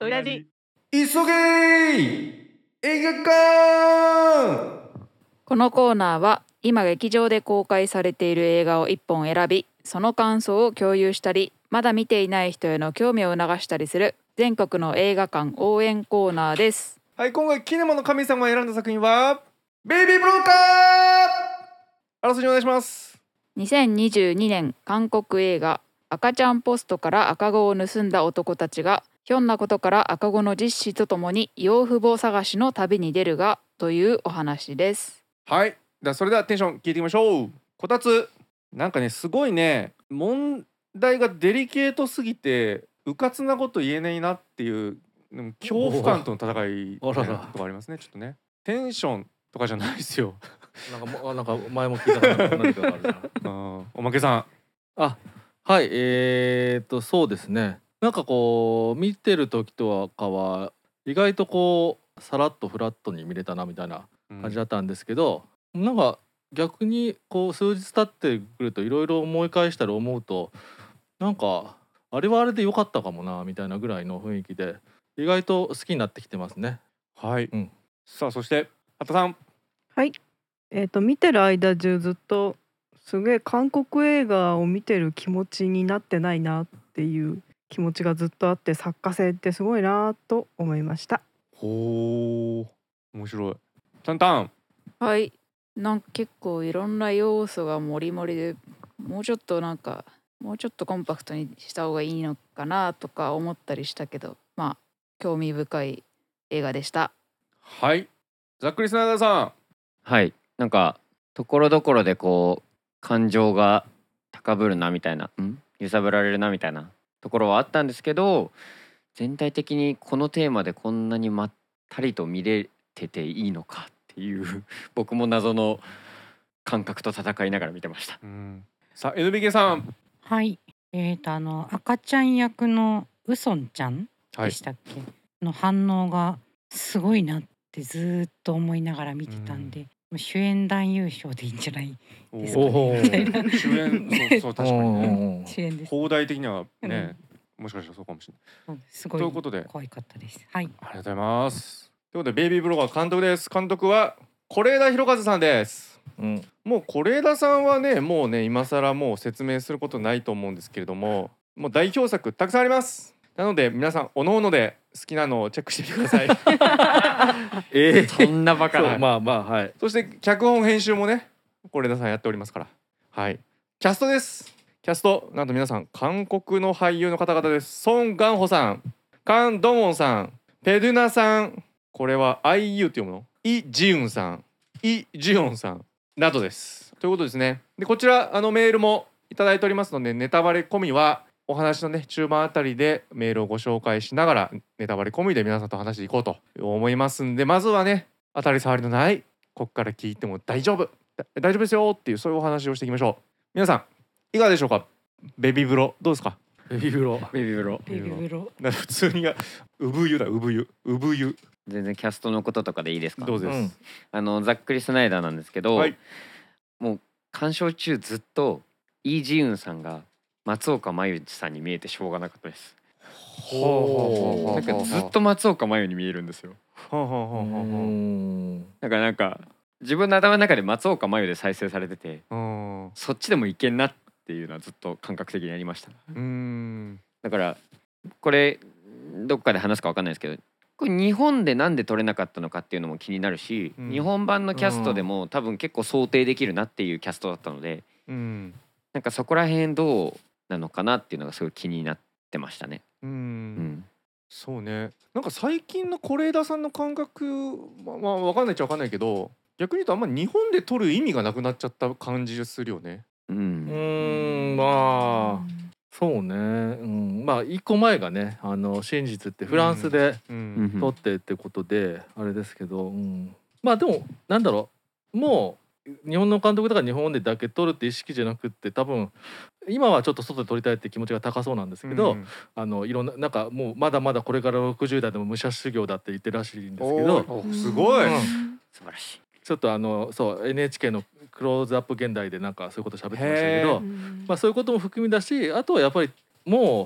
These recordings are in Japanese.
ラジ急げ映画館。 このコーナーは今劇場で公開されている映画を1本選び、その感想を共有したり、まだ見ていない人への興味を促したりする全国の映画館応援コーナーです。 はい、今回キネマの神様が選んだ作品はベイビーブローカー。あらすじお願いします。 2022年韓国映画赤ちゃんポストから赤子を盗んだ男たちがひょんなことから赤子の実子とともに養父母探しの旅に出るがというお話です。 はい、それではテンション聞いていきましょう。こたつなんかね、すごいね、問題がデリケートすぎてうかつなこと言えないなっていう恐怖感との戦いみたいなとこありますね。ちょっとね、テンションとかじゃないですよ。 なんか前も聞いたから何かがあるなおまけさん。 あ、はい、そうですね。なんかこう見てる時とかは意外とこうさらっとフラットに見れたなみたいな感じだったんですけど、なんか逆にこう数日経ってくるといろいろ思い返したり思うと、なんかあれはあれで良かったかもなみたいなぐらいの雰囲気で意外と好きになってきてますね。 はい、さあそして畑さん。 はい、見てる間中ずっとすげえ韓国映画を見てる気持ちになってないなっていう気持ちがずっとあって、作家性ってすごいなと思いました。 ほー、面白い。タンタン。 はい、なんか結構いろんな要素がもりもりで、もうちょっとコンパクトにした方がいいのかなとか思ったりしたけど、まあ興味深い映画でした。 はい、ざっくりスナイダーさん。 はい、なんかところどころでこう感情が高ぶるなみたいな、揺さぶられるなみたいなところはあったんですけど、全体的にこのテーマでこんなにまったりと見れてていいのかっていう僕も謎の感覚と戦いながら見てました。 さあ NBK さん。 はい、赤ちゃん役のウソンちゃんでしたっけ、の反応がすごいなってずっと思いながら見てたんで、主演男優賞でいいんじゃないですかねみたいな。 主演そう確かにね。 主演です。 放題的にはね、もしかしたらそうかもしれない。 すごいということで可愛かったです。はい。 ありがとうございます。ということでベイビーブロガー監督です。監督は是枝裕和さんです。もう是枝さんはね、もうね今更もう説明することないと思うんですけれども、もう代表作たくさんあります。なので皆さんおのおので好きなのをチェックしてみてください。 そんなバカな。 まあまあ、はい。 そして脚本編集もね是枝さんやっておりますから。はい。キャストです。キャストなんと皆さん韓国の俳優の方々です。ソン・ガンホさん、カン・ドンウォンさん、ペドゥナさん、これは IU って読むの、イ・ジウンさん、イ・ジヨンさんなどです。ということですね。でこちらメールもいただいておりますので、ネタバレ込みはお話のね中盤あたりでメールをご紹介しながらネタバレ込みで皆さんと話していこうと思いますんで、まずはね当たり障りのないこっから聞いても大丈夫ですよっていうそういうお話をしていきましょう。皆さんいかがでしょうか。ベビー風呂どうですか。 ベビー風呂普通に産湯だ、産湯。 全然キャストのこととかでいいですか。 どうです。 ざっくりスナイダーなんですけど、もう鑑賞中ずっとイ・ジウンさんが松岡茉優さんに見えてしょうがなかったです。なんかずっと松岡茉優に見えるんですよ。なんか自分の頭の中で松岡茉優で再生されてて、そっちでもいけんなっていうのはずっと感覚的にありました。だからこれどっかで話すか分かんないですけど、これ日本でなんで撮れなかったのかっていうのも気になるし、日本版のキャストでも多分結構想定できるなっていうキャストだったので、なんかそこら辺どうなのかなっていうのがすごい気になってましたね。 そうね。なんか最近の是枝さんの感覚、まあ分かんないっちゃ分かんないけど、逆に言うとあんま日本で撮る意味がなくなっちゃった感じするよね。 まあそうね。まあ一個前がね真実ってフランスで撮ってってことであれですけど、まあでもなんだろう、もう日本の監督だから日本でだけ撮るって意識じゃなくって、多分今はちょっと外で撮りたいって気持ちが高そうなんですけど、いろんななんかもうまだまだこれから60代でも武者修行だって言ってるらしいんですけど、 すごい、 素晴らしい。 ちょっとそう NHK のクローズアップ現代でなんかそういうこと喋ってましたけど、まあそういうことも含みだし、あとはやっぱりも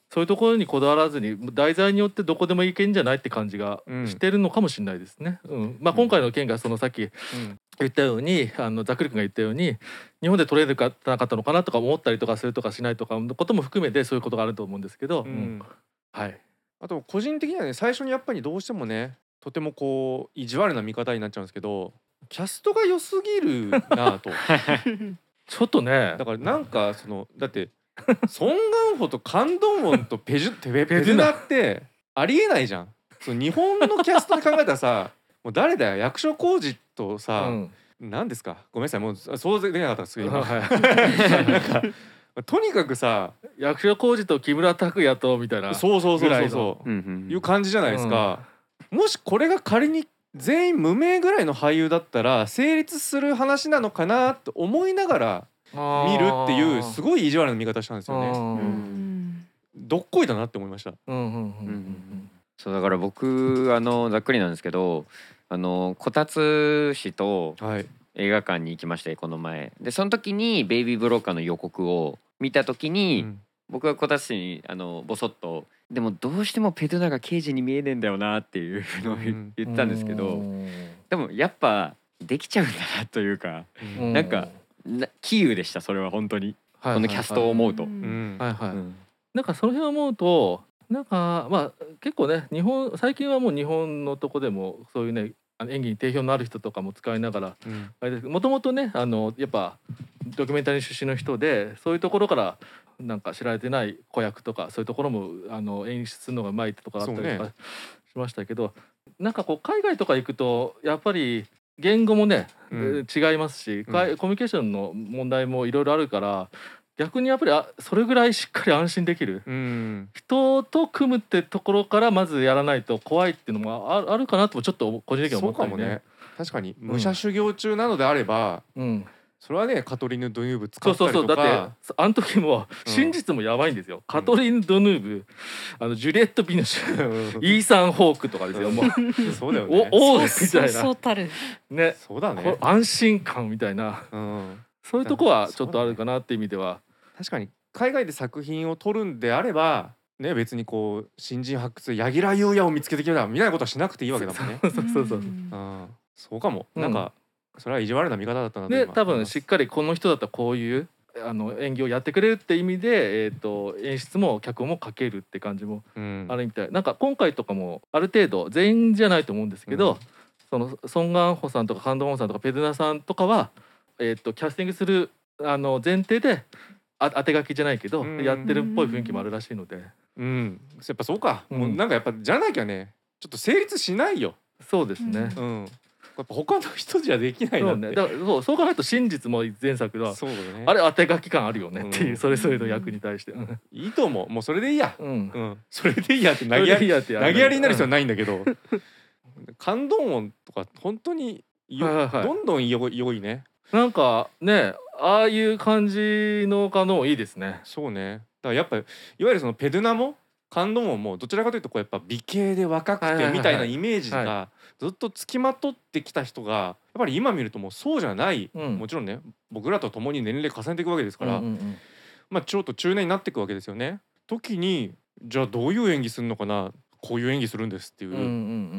そういうところにこだわらずに題材によってどこでもいけんじゃないって感じがしてるのかもしれないですね。まあ、今回の件がそのさっき言ったようにざっくり君が言ったように日本で取れなかったのかなとか思ったりとかするとかしないとかのことも含めてそういうことがあると思うんですけど、はい。 あと個人的にはね最初にやっぱりどうしてもねとてもこう意地悪な見方になっちゃうんですけどキャストが良すぎるなとちょっとねだからなんかそのだってソン・ガンホとカン・ドンウォンとペドゥナってありえないじゃん。その日本のキャストで考えたらさもう誰だよ役所広司とさ、何ですかごめんなさいもう想像できなかったですけど今なんかとにかくさ役所広司と木村拓哉とみたいなそういう感じじゃないですか。もしこれが仮に全員無名ぐらいの俳優だったら成立する話なのかなと思いながら見るっていうすごい意地悪な見方したんですよね。どっこいだなって思いました。 そうだから僕ざっくりなんですけどこたつ氏と映画館に行きましてこの前でその時にベイビーブローカーの予告を見た時に、僕はこたつ氏にボソッとでもどうしてもペドゥナが刑事に見えねえんだよなっていうのを言ったんですけど、でもやっぱできちゃうんだなというか、なんか杞憂でしたそれは本当に、このキャストを思うと。 なんかその辺を思うとなんかまあ結構ね最近はもう日本のとこでもそういうね演技に定評のある人とかも使いながらもともとねやっぱドキュメンタリー出身の人でそういうところからなんか知られてない子役とかそういうところも演出するのがうまいとかあったりとかしましたけど、なんかこう海外とか行くとやっぱり言語もね、違いますし、コミュニケーションの問題もいろいろあるから逆にやっぱりそれぐらいしっかり安心できる、人と組むってところからまずやらないと怖いっていうのもあるかなともちょっと個人的に思ったりね。 そうかもね。確かに武者修行中なのであれば、それはねカトリーヌ・ドヌーブ使ったりとかだってあの時も真実もやばいんですよ、カトリーヌ・ドヌーブジュリエット・ビノシュイーサン・ホークとかですよもうそうだよねおおみたいなそうたるね、 そうだね安心感みたいな、そういうとこはちょっとあるかなっていう意味では、 確かに海外で作品を撮るんであればね別にこう新人発掘柳楽優弥を見つけてきたみたいなことはしなくていいわけだもんね。そうかも、なんかそれは意地悪な見方だったなとで多分しっかりこの人だったらこういう演技をやってくれるって意味で、演出も脚本も書けるって感じもあるみたい、なんか今回とかもある程度全員じゃないと思うんですけど、そのソン・ガンホさんとかカン・ドウォンさんとかペドゥナさんとかは、キャスティングする前提で当て書きじゃないけどやってるっぽい雰囲気もあるらしいので、 やっぱそうか、もうなんかやっぱじゃなきゃねちょっと成立しないよ。 そうですね、 やっぱ他の人じゃできないなって。 だからそう考えると真実も前作はあれ当て書き感あるよねっていう、それぞれの役に対していいと思う。もうそれでいいや、それでいいやって投げやりになる必要はないんだけどカン・ドンウォンとか本当にどんどん良いね。 なんかねああいう感じのカノンいいですね。 そうね。だからやっぱいわゆるそのペドゥナもカン・ドンウォンもどちらかというとこうやっぱ美形で若くてみたいなイメージがずっとつきまとってきた人がやっぱり今見るともうそうじゃない、もちろんね僕らと共に年齢重ねていくわけですから、まあちょっと中年になっていくわけですよね。時にじゃあどういう演技するのかな、こういう演技するんですっていう、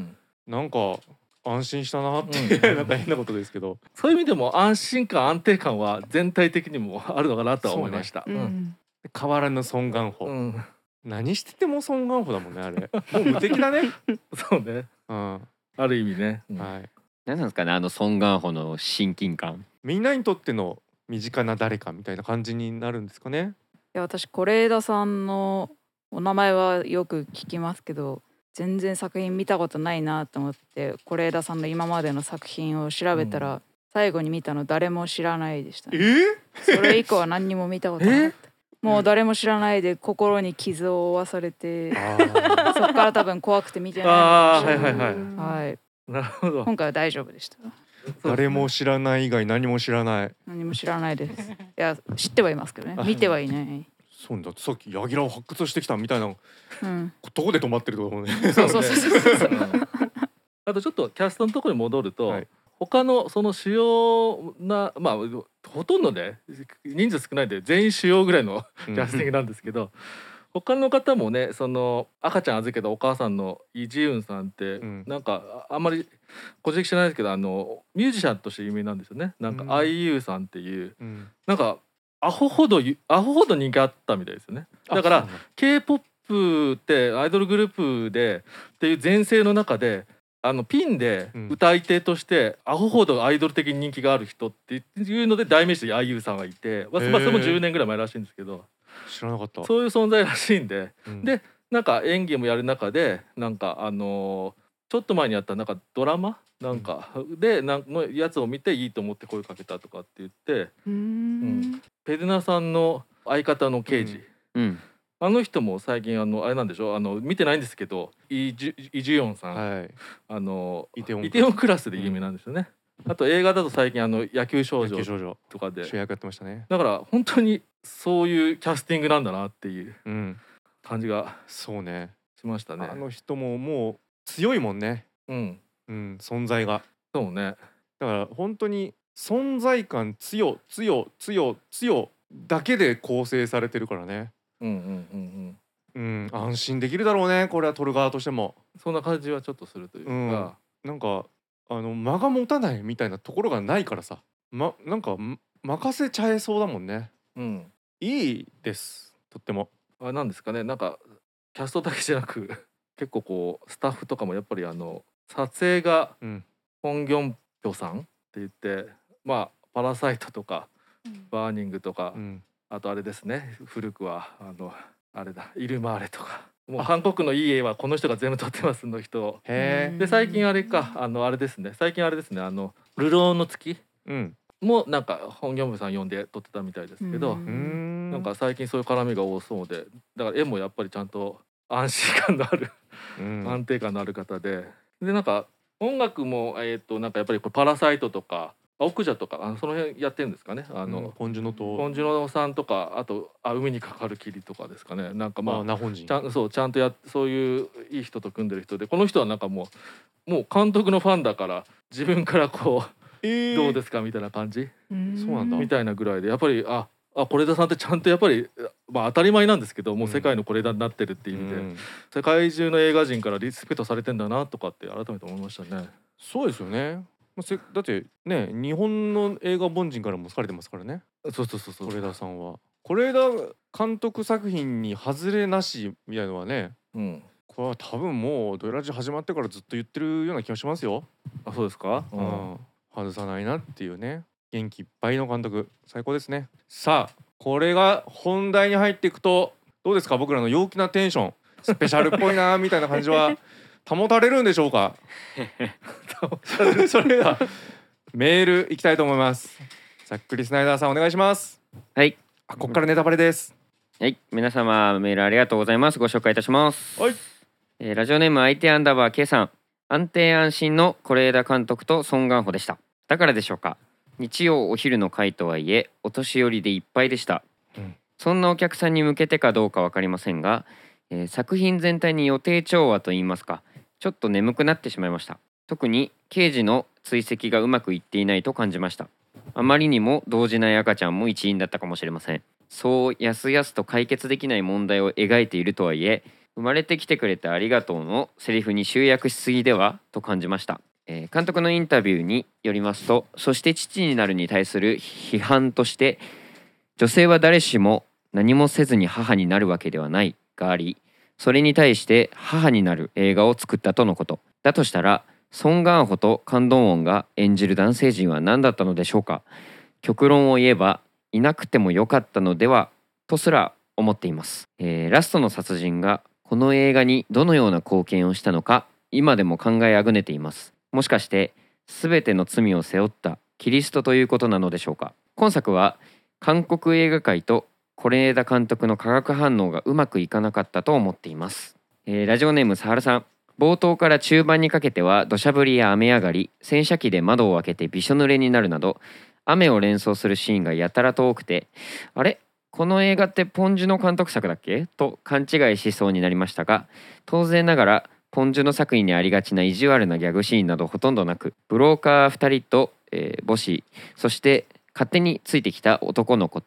なんか安心したなってなんか変なことですけど、 そういう意味でも安心感安定感は全体的にもあるのかなとは思いました。 変わらぬソン・ガンホ、何しててもソン・ガンホだもんねあれもう無敵だねそうね、ある意味ね、 何なんですかねソン・ガンホの親近感、 みんなにとっての身近な誰かみたいな感じになるんですかね。 いや私是枝さんのお名前はよく聞きますけど全然作品見たことないなと思って是枝さんの今までの作品を調べたら、最後に見たの誰も知らないでしたね。それ以降は何にも見たことなかった。もう誰も知らないで心に傷を負わされてそこから多分怖くて見てないのかもしれない。はい。 なるほど。 今回は大丈夫でした。 誰も知らない以外何も知らない。 何も知らないです。いや知ってはいますけどね。見てはいない。 そうだってさっき柳楽を発掘してきたみたいな、どこで止まってると思うね。 そう。 あとちょっとキャストのところに戻ると、他のその主要なまあほとんどで人数少ないで全員主要ぐらいのキャスティングなんですけど、 他の方もねその赤ちゃん預けたお母さんのイ・ジウンさんって、なんかあんまり個人的知らないですけどミュージシャンとして有名なんですよね。なんか IU さんっていう、なんかアホほど人気あったみたいですよね。だから K-POP ってアイドルグループでっていう前世の中でピンで歌い手としてアホほどアイドル的に人気がある人っていうので代名詞で IU さんがいて、それも10年ぐらい前らしいんですけど、 知らなかった。 そういう存在らしいんで、でなんか演技もやる中でなんかちょっと前にやったなんかドラマなんかでのやつを見ていいと思って声かけたとかって言って、ペルナさんの相方の刑事、あの人も最近あれなんでしょ見てないんですけどイ・ジュヨンさん、イテウォンクラスで有名なんですよね。あと映画だと最近野球少女とかで主役やってましたね。 だから本当にそういうキャスティングなんだなっていう感じがそうねしましたね。 あの人ももう強いもんね。存在が。 そうね。 だから本当に存在感強だけで構成されてるからね。安心できるだろうねこれは撮る側としても。 そんな感じはちょっとするというか、 なんか間が持たないみたいなところがないからさ、なんか任せちゃえそうだもんね。いいですとっても。 なんですかね、なんかキャストだけじゃなく結構こうスタッフとかもやっぱり撮影がホン・ギョンピョさんって言ってパラサイトとかバーニングとか、あとあれですね、古くはあれだイルマーレとか、もう韓国のいい絵はこの人が全部撮ってますの人で、最近あれかあれですね、最近あれですね流浪の月もなんかホン・ギョンピョさん呼んで撮ってたみたいですけど、なんか最近そういう絡みが多そうで、だから絵もやっぱりちゃんと安心感のある安定感のある方で、なんか音楽もなんかやっぱりパラサイトとか奥者とかその辺やってるんですかね。 ポンジュノさんとか、あと海にかかる霧とかですかね。なんかナホン人ちゃんとそういういい人と組んでる人で、この人はなんかもう監督のファンだから自分からこう、どうですかみたいな感じ、 そうなんだみたいなぐらいで、やっぱり是枝さんってちゃんとやっぱり当たり前なんですけど、もう世界の是枝になってるっていう意味で、世界中の映画人からリスペクトされてんだなとかって改めて思いましたね。 そうですよね。だってね、日本の映画凡人からも好かれてますからね。 そう是枝さんは是枝監督作品に外れなしみたいのはね、これは多分もうドラジ始まってからずっと言ってるような気がしますよ。 そうですか。 外さないなっていうね、元気いっぱいの監督、最高ですね。さあこれが本題に入っていくとどうですか、僕らの陽気なテンション、スペシャルっぽいなみたいな感じは保たれるんでしょうか。それではメールいきたいと思います。ざっくりスナイダーさんお願いします。 はい、 ここからネタバレです。 はい、皆様メールありがとうございます。ご紹介いたします。 はい、 ラジオネーム相手アンダーバー K さん、安定安心の是枝監督とソン・ガンホでした。だからでしょうか、日曜お昼の回とはいえお年寄りでいっぱいでした、そんなお客さんに向けてかどうか分かりませんが、作品全体に予定調和といいますか、ちょっと眠くなってしまいました。特に刑事の追跡がうまくいっていないと感じました。あまりにも動じない赤ちゃんも一因だったかもしれません。そうやすやすと解決できない問題を描いているとはいえ、生まれてきてくれてありがとうのセリフに集約しすぎではと感じました。監督のインタビューによりますと、そして父になるに対する批判として、女性は誰しも何もせずに母になるわけではないがあり、それに対して母になる映画を作ったとのこと。だとしたらソン・ガンホとカン・ドンウォンが演じる男性陣は何だったのでしょうか。極論を言えばいなくてもよかったのではとすら思っています。ラストの殺人がこの映画にどのような貢献をしたのか今でも考えあぐねています。もしかして全ての罪を背負ったキリストということなのでしょうか。今作は韓国映画界と是枝監督の化学反応がうまくいかなかったと思っています。ラジオネームサハルさん、冒頭から中盤にかけては土砂降りや雨上がり、洗車機で窓を開けてびしょ濡れになるなど雨を連想するシーンがやたらと多くて、あれこの映画ってポン・ジュの監督作だっけと勘違いしそうになりましたが、当然ながらポン・ジュの作品にありがちな意地悪なギャグシーンなどほとんどなく、ブローカー2人と、母子、そして勝手についてきた男の子と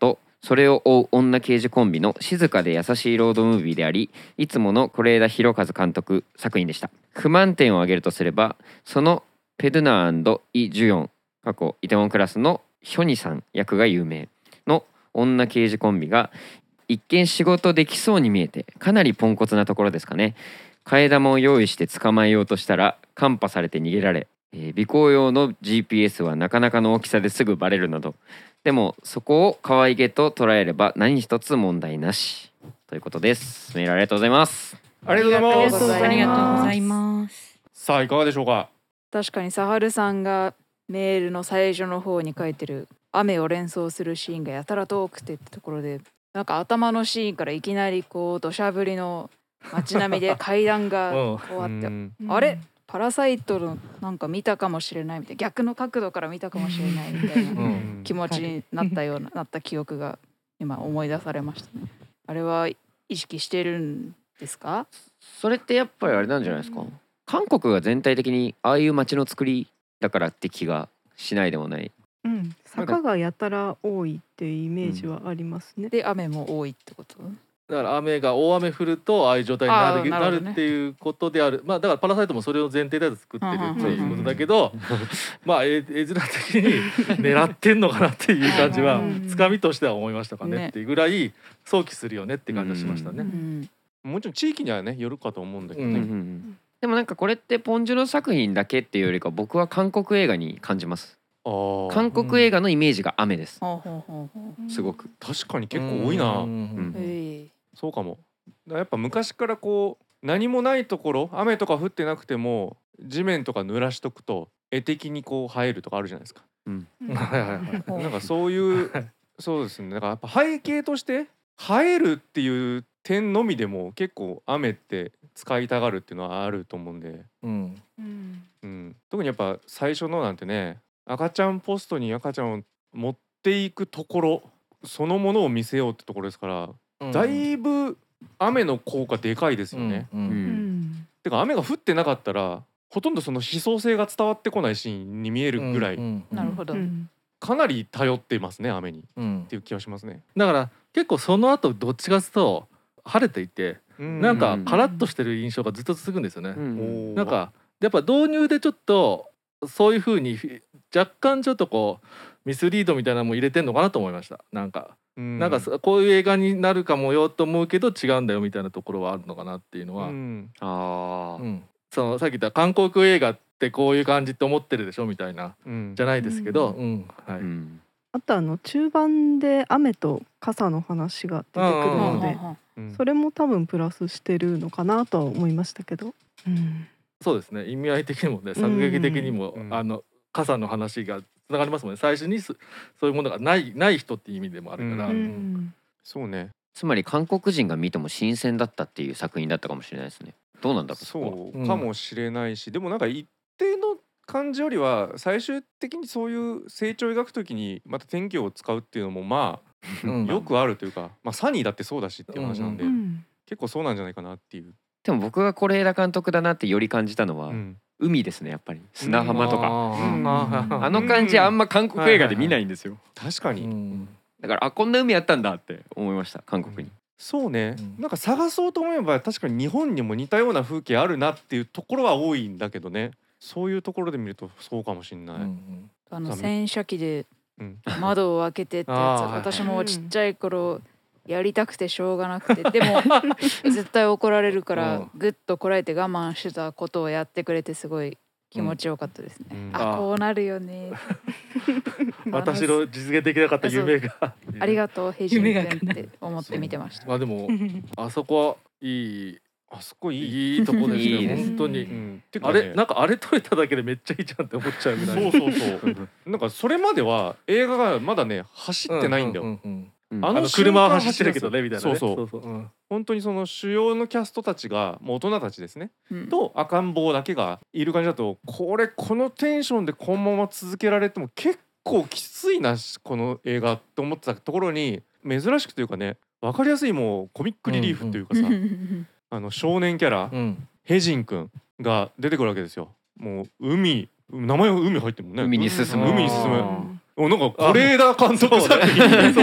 それを追う女刑事コンビの静かで優しいロードムービーであり、いつもの是枝裕和監督作品でした。不満点を挙げるとすれば、そのペドゥナー&イ・ジュヨンイテウォンクラスのヒョニさん役が有名の女刑事コンビが一見仕事できそうに見えてかなりポンコツなところですかね。替え玉を用意して捕まえようとしたらカンパされて逃げられ、尾行用の GPS はなかなかの大きさですぐバレるなど、でもそこを可愛げと捉えれば何一つ問題なしということです。メールありがとうございます。 ありがとうございます。 ありがとうございます。 さあいかがでしょうか。 確かにサハルさんがメールの最初の方に書いてる雨を連想するシーンがやたら遠くてってところで、なんか頭のシーンからいきなりこう土砂降りの街並みで階段がこうあってあれパラサイトのなんか見たかもしれないみたいな、逆の角度から見たかもしれないみたいな気持ちになったようななった記憶が今思い出されましたね。あれは意識してるんですか？ それってやっぱりあれなんじゃないですか。韓国が全体的にああいう街の作りだからって気がしないでもない。 坂がやたら多いっていうイメージはありますね。 で雨も多いってこと？ だから大雨降るとああいう状態になる、 なるほどね、 っていうことである。まあだからパラサイトもそれを前提で作ってるっていうことだけど、まあ絵面的に狙ってんのかなっていう感じはつかみとしては思いましたかねっていうぐらい想起するよねって感じがしましたね。 もちろん地域にはねよるかと思うんだけどね。 でもなんかこれってポンジュの作品だけっていうよりか僕は韓国映画に感じます。韓国映画のイメージが雨です。すごく確かに結構多いな。そうかも。やっぱ昔からこう何もないところ、雨とか降ってなくても地面とか濡らしとくと絵的にこう映えるとかあるじゃないですか。なんかそういうそうですね。だからやっぱ背景として映えるっていう点のみでも結構雨って使いたがるっていうのはあると思うんで、特にやっぱ最初のなんてね、赤ちゃんポストに赤ちゃんを持っていくところそのものを見せようってところですから、だいぶ雨の効果でかいですよね。てか雨が降ってなかったらほとんどその悲壮性が伝わってこないシーンに見えるぐらい、 なるほど、 かなり頼ってますね雨に、っていう気がしますね。 だから結構その後どっちかというと晴れていて、なんかカラッとしてる印象がずっと続くんですよね。なんかやっぱ導入でちょっとそういう風に若干ちょっとこうミスリードみたいなのも入れてんのかなと思いました。なんかこういう映画になるかもよと思うけど違うんだよみたいなところはあるのかなっていうのは、そのさっき言った韓国映画ってこういう感じって思ってるでしょみたいな、じゃないですけど、 あと中盤で雨と傘の話が出てくるので、それも多分プラスしてるのかなとは思いましたけど、 そうですね。意味合い的にもね、作劇的にも、傘の話がつながりますもんね。最初にそういうものがない人っていう意味でもあるから、 そうね。 つまり韓国人が見ても新鮮だったっていう作品だったかもしれないですね。どうなんだろう。 そうかもしれないし、でもなんか一定の感じよりは最終的にそういう成長を描くときにまた天気を使うっていうのもまあよくあるというか、サニーだってそうだしっていう話なんで、結構そうなんじゃないかなっていう。 でも僕が是枝監督だなってより感じたのは、海ですね。やっぱり砂浜とか、あの感じあんま韓国映画で見ないんですよ。 確かに。 だからこんな海あったんだって思いました、韓国に。 そうね、なんか探そうと思えば確かに日本にも似たような風景あるなっていうところは多いんだけどね。そういうところで見るとそうかもしれない。 洗車機で窓を開けてってやつ、私もちっちゃい頃やりたくてしょうがなくて、でも絶対怒られるからぐっとこらえて我慢してたことをやってくれてすごい気持ちよかったですね。こうなるよね。 私の実現できなかった夢がありがとうヘジン君って思って見てました。 でもあそこはいい。 あそこいいとこですね。本当に。あれなんかあれ撮れただけでめっちゃいいじゃんって思っちゃうぐらい。 そうなんかそれまでは映画がまだね走ってないんだよ。 車は走ってるけどねみたいなね。 本当にその主要のキャストたちがもう大人たちですね、と赤ん坊だけがいる感じだと、このテンションでこのまま続けられても結構きついなこの映画って思ってたところに、珍しくというかね、分かりやすいもうコミックリリーフというかさ、少年キャラ、ヘジン君が出てくるわけですよ。もう名前は海入ってるもんね。 海に進む。 なんか是枝監督作品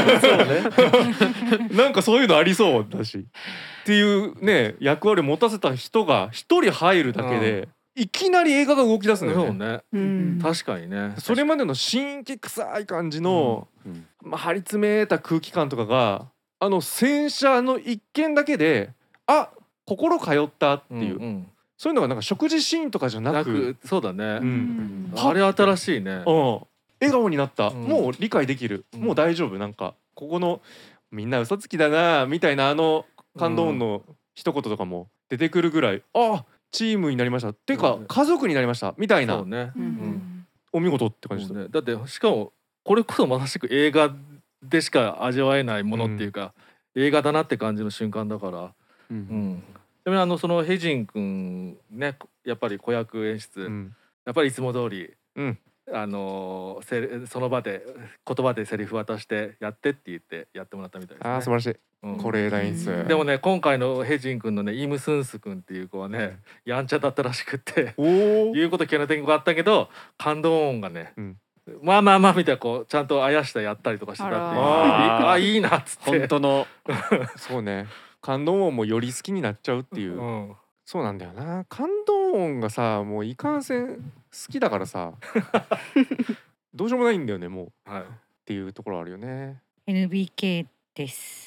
なんかそういうのありそうだしっていうね役割を持たせた人が一人入るだけで、いきなり映画が動き出すんだよね。 確かにね。 それまでの新規臭い感じの、張り詰めた空気感とかが戦車の一件だけで心通ったっていう、そういうのがなんか食事シーンとかじゃなく、 そうだね、あれ新しいね。 笑顔になった、もう理解できる、もう大丈夫、なんかここのみんな嘘つきだなみたいな感動音の一言とかも出てくるぐらい、チームになりましたっていうか家族になりましたみたいな、お見事って感じですね。 だってしかもこれこそまさしく映画でしか味わえないものっていうか、映画だなって感じの瞬間だから。ちなみにそのヘジン君ね、やっぱり子役演出、やっぱりいつも通り、その場で言葉でセリフ渡してやってって言ってやってもらったみたいですね。 素晴らしい。是枝演出。 でもね、今回のヘジン君のねイム・スンス君っていう子はね、やんちゃだったらしくって言うこと聞かない点があったけど、感動音がね、まあみたいなちゃんとあやしたやったりとかしてたっていう、いいなっつって。 本当のそうね、感動音もより好きになっちゃうっていう、そうなんだよな。感動音がさ、もういかんせん好きだからさどうしようもないんだよね、もう、っていうところあるよね。 NBK です。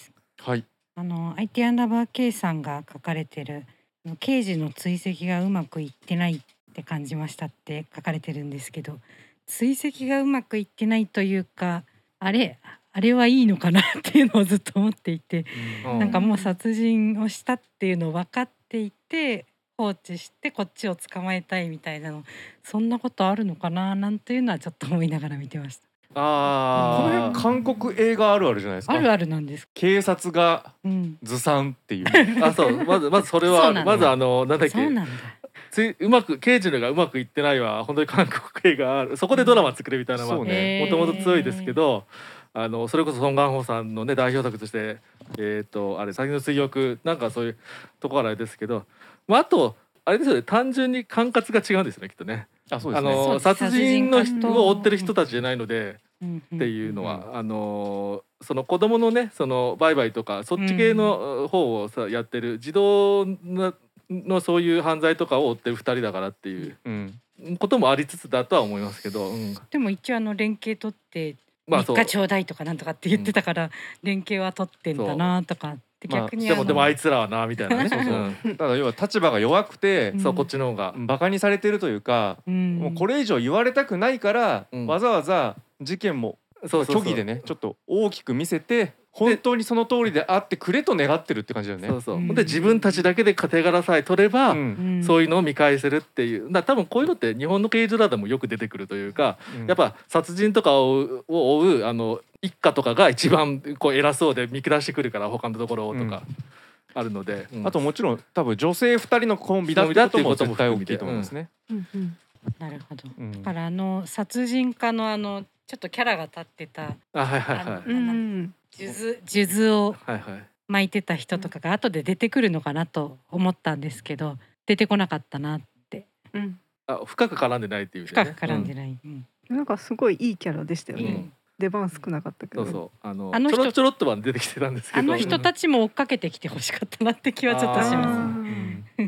はい。 IT アンダーバー K さんが書かれてる刑事の追跡がうまくいってないって感じましたって書かれてるんですけど、追跡がうまくいってないというか、あれはいいのかなっていうのをずっと思っていて、なんかもう殺人をしたっていうのを分かっていて放置してこっちを捕まえたいみたいなの、そんなことあるのかななんていうのはちょっと思いながら見てました。 この辺韓国映画あるあるじゃないですか。 あるあるなんです。 警察がずさんっていう、 そうまずそれはまずなんだっけ、 そうなんだ、 うまく刑事のがうまくいってないは本当に韓国映画ある、そこでドラマ作れみたいなのはもともと強いですけど、それこそソン・ガンホさんのね代表作としてあれ先の追憶なんかそういうところあれですけど、あとあれですよね、単純に管轄が違うんですよね、きっとね。 そうですね。 殺人の人を追ってる人たちじゃないのでっていうのは、その子供のね、その売買とかそっち系の方をやってる児童のそういう犯罪とかを追ってる2人だからっていうこともありつつだとは思いますけど、 でも一応連携取って3日ちょうだいとかなんとかって言ってたから、連携は取ってんだなとかって逆にでもあいつらはなみたいなね。 ただ要は立場が弱くて、 こっちの方がバカにされてるというか、もうこれ以上言われたくないから、わざわざ事件も虚偽でねちょっと大きく見せて、本当にその通りであってくれと願ってるって感じだよね。で自分たちだけで手柄さえ取れば、そういうのを見返せるっていう。多分こういうのって日本の刑事ドラマでもよく出てくるというか、やっぱ殺人とかを追う一家とかが一番偉そうで見下してくるから、他のところとかあるので、 あともちろん多分女性2人のコンビだってことも絶対大きいと思いますね。 なるほど。だから殺人家のちょっとキャラが立ってた数珠を巻いてた人とかが後で出てくるのかなと思ったんですけど、出てこなかったなって。 深く絡んでないっていうね。 深く絡んでない。 なんかすごいいいキャラでしたよね。出番少なかったけど。 ちょろっとは出てきてたんですけど、 あの人たちも追っかけてきてほしかったなって気はちょっとします。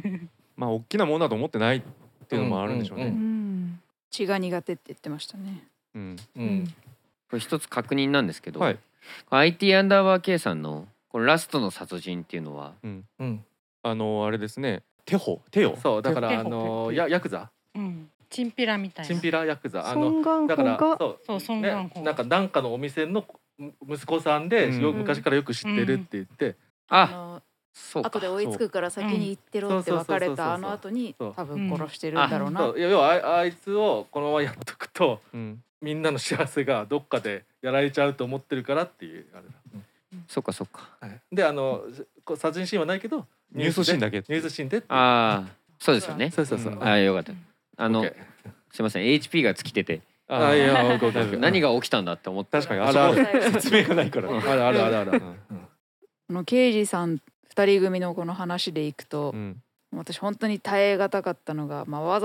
まあ大きなものだと思ってないっていうのもあるんでしょうね。 血が苦手って言ってましたね。 これ一つ確認なんですけど、IT アンダーバー K さんのこのラストの殺人っていうのは、 あれですね、テヨ。 そうだからヤクザ、 チンピラみたいな。 チンピラヤクザ、 ソン・ガンホがそうソン・ガンホなんかのお店の息子さんで、昔からよく知ってるって言って、 後で追いつくから先に行ってろって別れた後に多分殺してるんだろうな。 要はあいつをこのままやっとくと、みんなの幸せがどっかでやられちゃうと思ってるからっていうあれだ。 そっかそっか。 で殺人シーンはないけどニュースシーンだけ。 ニュースシーンで。 そうですよね。 そう。 よかった。すいません HP が尽きてて。何が起きたんだって思って。 確かにある説明がないから。 ある。 刑事さん2人組のこの話でいくと、私本当に耐え難かったのが、わざ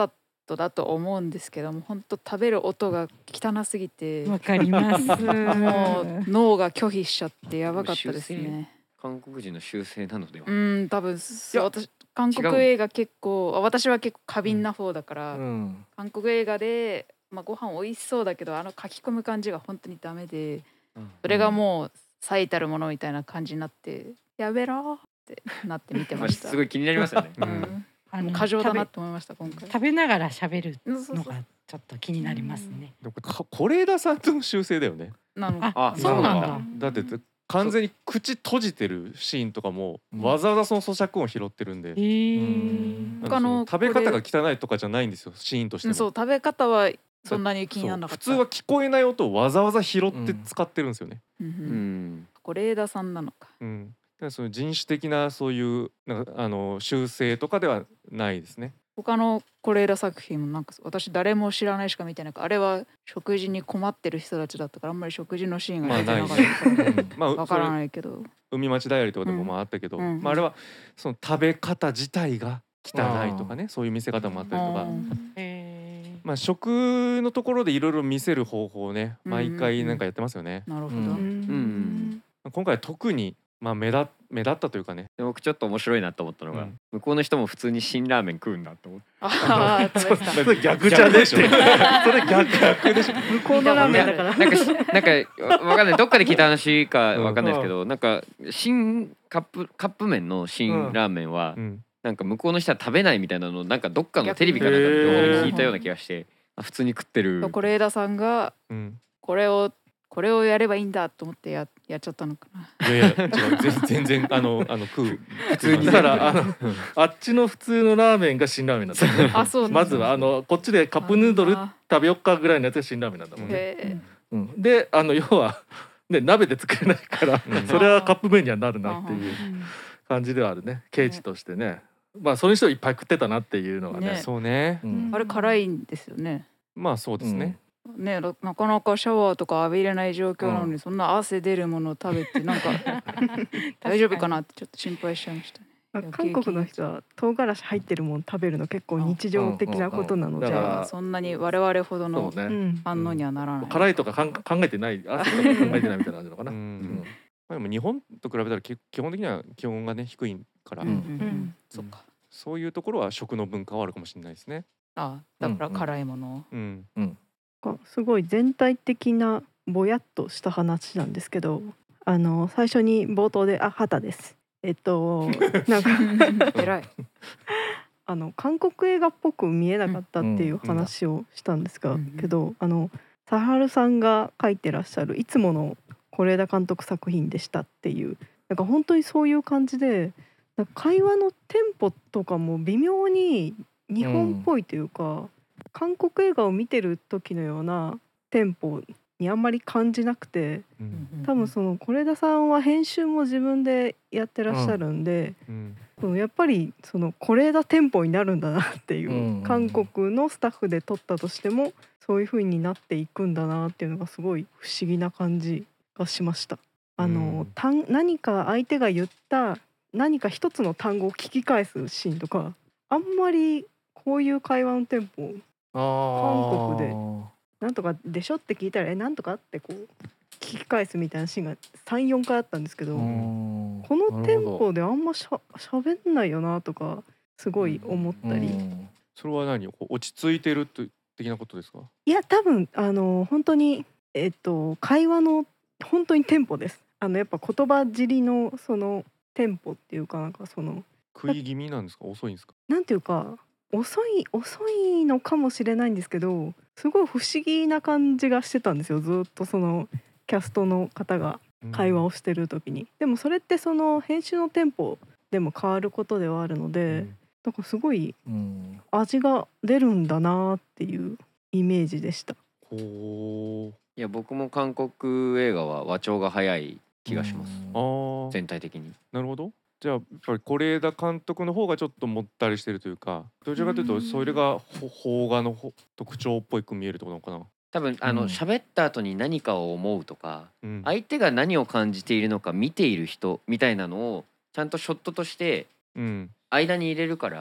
トだと思うんですけども、本当食べる音が汚すぎてわかります。 もう脳が拒否しちゃってやばかったですね。 韓国人の習性なのでは。 多分私韓国映画結構私は結構過敏な方だから、韓国映画で、ご飯美味しそうだけど書き込む感じが本当にダメで、それがもう最たるものみたいな感じになってやめろってなって見てました。 すごい気になりますよね。 過剰だなって思いました今回。 食べながら喋るのがちょっと気になりますね。 是枝さんとの修正だよね。 そうなんだ。だって完全に口閉じてるシーンとかもわざわざその咀嚼音拾ってるんで、他の食べ方が汚いとかじゃないんですよ、シーンとしても。 そう、食べ方はそんなに気にならなかった。 普通は聞こえない音をわざわざ拾って使ってるんですよね。 是枝さんなのか。 その人種的なそういう修正とかではないですね。 他の是枝作品もなんか私誰も知らないしか見てないから、あれは食事に困ってる人たちだったからあんまり食事のシーンが出てなかったからわからないけど、 海町ダイアリーとかでもあったけど、あれはその食べ方自体が汚いとかね、そういう見せ方もあったりとか、食のところでいろいろ見せる方法をね毎回なんかやってますよね。 なるほど。 今回は特に目立ったというかね。 僕ちょっと面白いなと思ったのが、向こうの人も普通に辛ラーメン食うんだと思って。 それ逆じゃねえしょ。それ逆でしょ。 向こうのラーメンだから。 なんかわかんない。どっかで聞いた話かわかんないですけど、なんか新カップ麺の辛ラーメンはなんか向こうの人は食べないみたいなのなんかどっかのテレビかなんかで聞いたような気がして、普通に食ってる。 是枝さんがこれをやればいいんだと思ってやっちゃったのかな。 いや違う、全然食う普通に。だからあっちの普通のラーメンが辛ラーメンなんだ。 あ、そう。 まずはこっちでカップヌードル食べよっかぐらいのやつが辛ラーメンなんだもんね。で要はね鍋で作れないからそれはカップ麺にはなるなっていう感じではあるね。ケチとしてね。それにしてはいっぱい食ってたなっていうのがね。 そうね。 あれ辛いんですよね。 そうですね。 なかなかシャワーとか浴びれない状況なのに、そんな汗出るものを食べてなんか大丈夫かなってちょっと心配しちゃいましたね。 韓国の人は唐辛子入ってるもの食べるの結構日常的なことなので、 そんなに我々ほどの反応にはならない。 辛いとか考えてない、汗とか考えてないみたいな感じのかな。 でも日本と比べたら基本的には気温がね低いから、そういうところは食の文化はあるかもしれないですね。 だから辛いもの。 すごい全体的なぼやっとした話なんですけど、最初に冒頭で畑です。なんか偉い。 韓国映画っぽく見えなかったっていう話をしたんですが、けどサハルさんが書いてらっしゃるいつもの是枝監督作品でしたっていう、なんか本当にそういう感じで、なんか会話のテンポとかも微妙に日本っぽいというか、韓国映画を見てる時のようなテンポにあんまり感じなくて、多分その是枝さんは編集も自分でやってらっしゃるんで、やっぱりその是枝テンポになるんだなっていう、韓国のスタッフで撮ったとしてもそういう風になっていくんだなっていうのがすごい不思議な感じがしました。何か相手が言った何か一つの単語を聞き返すシーンとか、あんまりこういう会話のテンポ韓国でなんとかでしょって聞いたらなんとかってこう聞き返すみたいなシーンが 3,4 回あったんですけど、このテンポであんましゃべんないよなとかすごい思ったり。 それは何落ち着いてる的なことですか？ いや多分本当に会話の本当にテンポです。やっぱ言葉尻のそのテンポっていうか、なんかその食い気味なんですか？遅いんですか？ なんていうか遅いのかもしれないんですけど、すごい不思議な感じがしてたんですよ、ずっとそのキャストの方が会話をしてる時に。でもそれってその編集のテンポでも変わることではあるので、なんかすごい味が出るんだなっていうイメージでした。 いや僕も韓国映画は話長が早い気がします、全体的に。 なるほど。じゃあやっぱり是枝監督の方がちょっともったりしてるというか、どちらかというとそれが邦画の特徴っぽく見えるってことなのかな。 多分喋った後に何かを思うとか、相手が何を感じているのか見ている人みたいなのをちゃんとショットとして間に入れるから、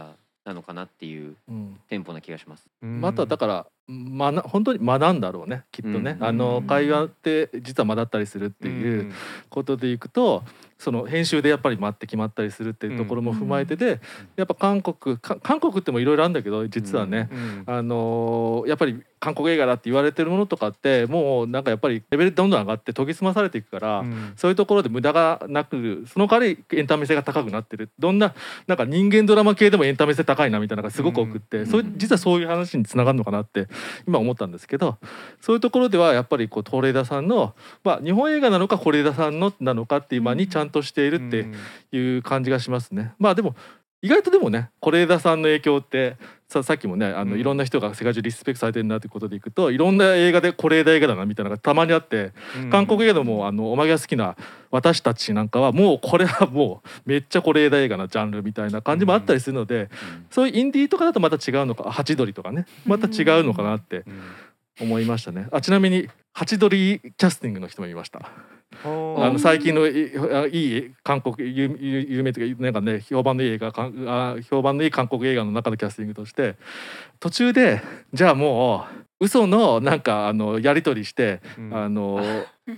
なのかなっていううんテンポな気がします。 まただから本当に学んだろうねきっとね、会話って実は学ったりするっていうことでいくと、その編集でやっぱり待って決まったりするっていうところも踏まえてで、やっぱ韓国ってもいろいろあるんだけど実はね、やっぱり韓国映画だって言われてるものとかってもうなんかやっぱりレベルどんどん上がって研ぎ澄まされていくから、そういうところで無駄がなく、その代わりエンタメ性が高くなってる、どんななんか人間ドラマ系でもエンタメ性高いなみたいなのがすごく多くって、実はそういう話につながるのかなって今思ったんですけど、そういうところではやっぱり是枝さんの、日本映画なのか是枝さんのなのかっていう間にちゃんとしているっていう感じがしますね。でも意外とでもね是枝さんの影響ってさっきもねいろんな人が世界中リスペクトされてるなということでいくと、いろんな映画で是枝映画だなみたいなのがたまにあって、韓国映画でもおまけが好きな私たちなんかはもうこれはもうめっちゃ是枝映画なジャンルみたいな感じもあったりするので、そういうインディーとかだとまた違うのか、ハチドリとかねまた違うのかなって思いましたね。ちなみにハチドリキャスティングの人もいました。最近のいい韓国有名というかなんかね評判のいい韓国映画の中のキャスティングとして、途中でじゃあもう嘘のなんかやり取りして、もう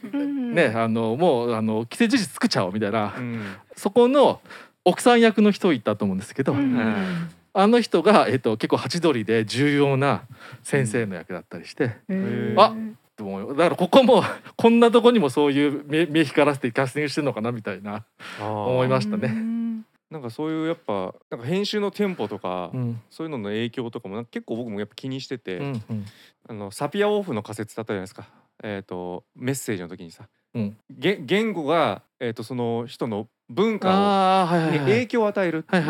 既成事実作っちゃおうみたいな、そこの奥さん役の人いたと思うんですけど、あの人が、結構ハチドリで重要な先生の役だったりして、だからここもこんなとこにもそういう目光らせてキャスティングしてるのかなみたいな思いましたね。 なんかそういうやっぱなんか編集のテンポとか、そういうのの影響とかも結構僕もやっぱ気にしてて、サピアオフの仮説だったじゃないですか、メッセージの時にさ、言語が、その人の文化に影響を与えるっていう。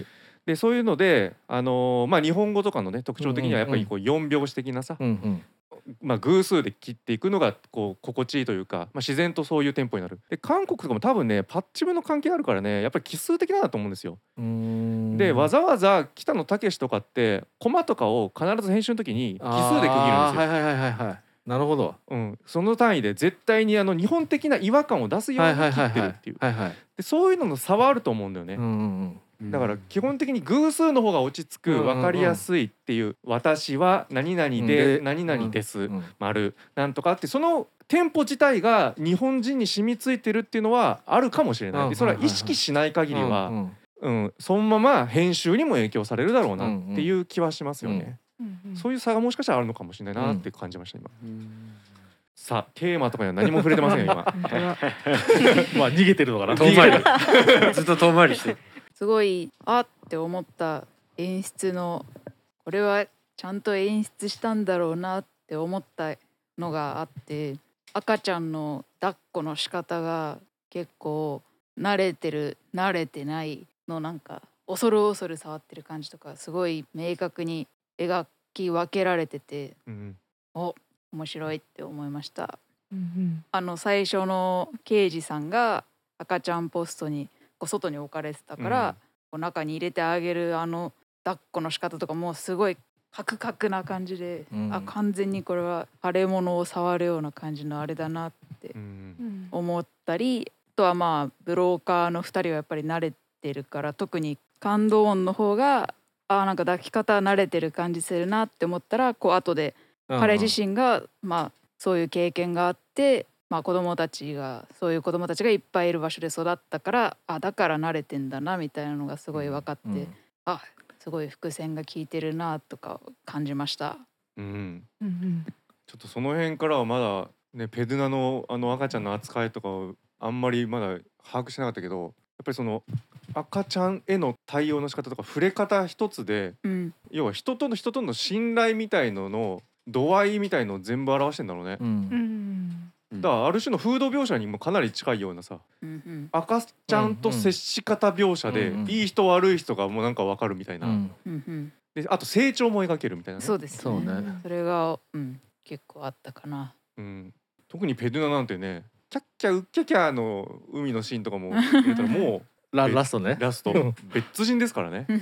でそういうので、日本語とかのね特徴的にはやっぱりこう4拍子的なさ、偶数で切っていくのがこう心地いいというか、自然とそういうテンポになる。で韓国とかも多分ねパッチムの関係あるからねやっぱり奇数的なんだと思うんですよ。でわざわざ北野武とかってコマとかを必ず編集の時に奇数で区切るんですよ。 なるほど、 その単位で絶対に日本的な違和感を出すように切ってるっていう。でそういうのの差はあると思うんだよね。だから基本的に偶数の方が落ち着く、分かりやすいっていう、私は何々で何々です丸なんとかって、そのテンポ自体が日本人に染みついてるっていうのはあるかもしれない。でそれは意識しない限りはそのまま編集にも影響されるだろうなっていう気はしますよね。そういう差がもしかしたらあるのかもしれないなって感じました今。さあテーマとかには何も触れてませんよ今。 逃げてるのかな。 遠回りずっと遠回りしてすごいって思った演出の、これはちゃんと演出したんだろうなって思ったのがあって、赤ちゃんの抱っこの仕方が結構慣れてる慣れてないの、なんか恐る恐る触ってる感じとかすごい明確に描き分けられてて、面白いって思いました。最初の刑事さんが赤ちゃんポストに外に置かれてたから、中に入れてあげる抱っこの仕方とかもすごいカクカクな感じで、完全にこれは腫れ物を触るような感じのあれだなって思ったり、あとはブローカーの2人はやっぱり慣れてるから、特にカンドウォンの方がなんか抱き方慣れてる感じするなって思ったら、こう後で彼自身がそういう経験があって、そういう子供たちがいっぱいいる場所で育ったから、だから慣れてんだなみたいなのがすごい分かって、すごい伏線が効いてるなとか感じました。 ちょっとその辺からはまだねペドゥナの赤ちゃんの扱いとかをあんまりまだ把握してなかったけど、やっぱりその赤ちゃんへの対応の仕方とか触れ方一つで、要は人との信頼みたいのの度合いみたいのを全部表してんだろうね。だからある種の風土描写にもかなり近いようなさ、赤ちゃんと接し方描写で、いい人悪い人がもうなんか分かるみたいな、であと成長も描けるみたいなね。 そうですね。それが、結構あったかな。 特にペドゥナなんてね、キャッキャウッキャキャの海のシーンとかも入れたらもうラスト別人ですからね。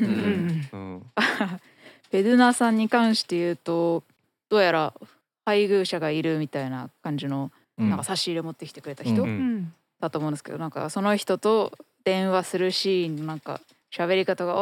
ペドゥナさんに関して言うと、どうやら配偶者がいるみたいな感じのなんか差し入れ持ってきてくれた人だと思うんですけど、なんかその人と電話するシーンのなんか喋り方が、あれ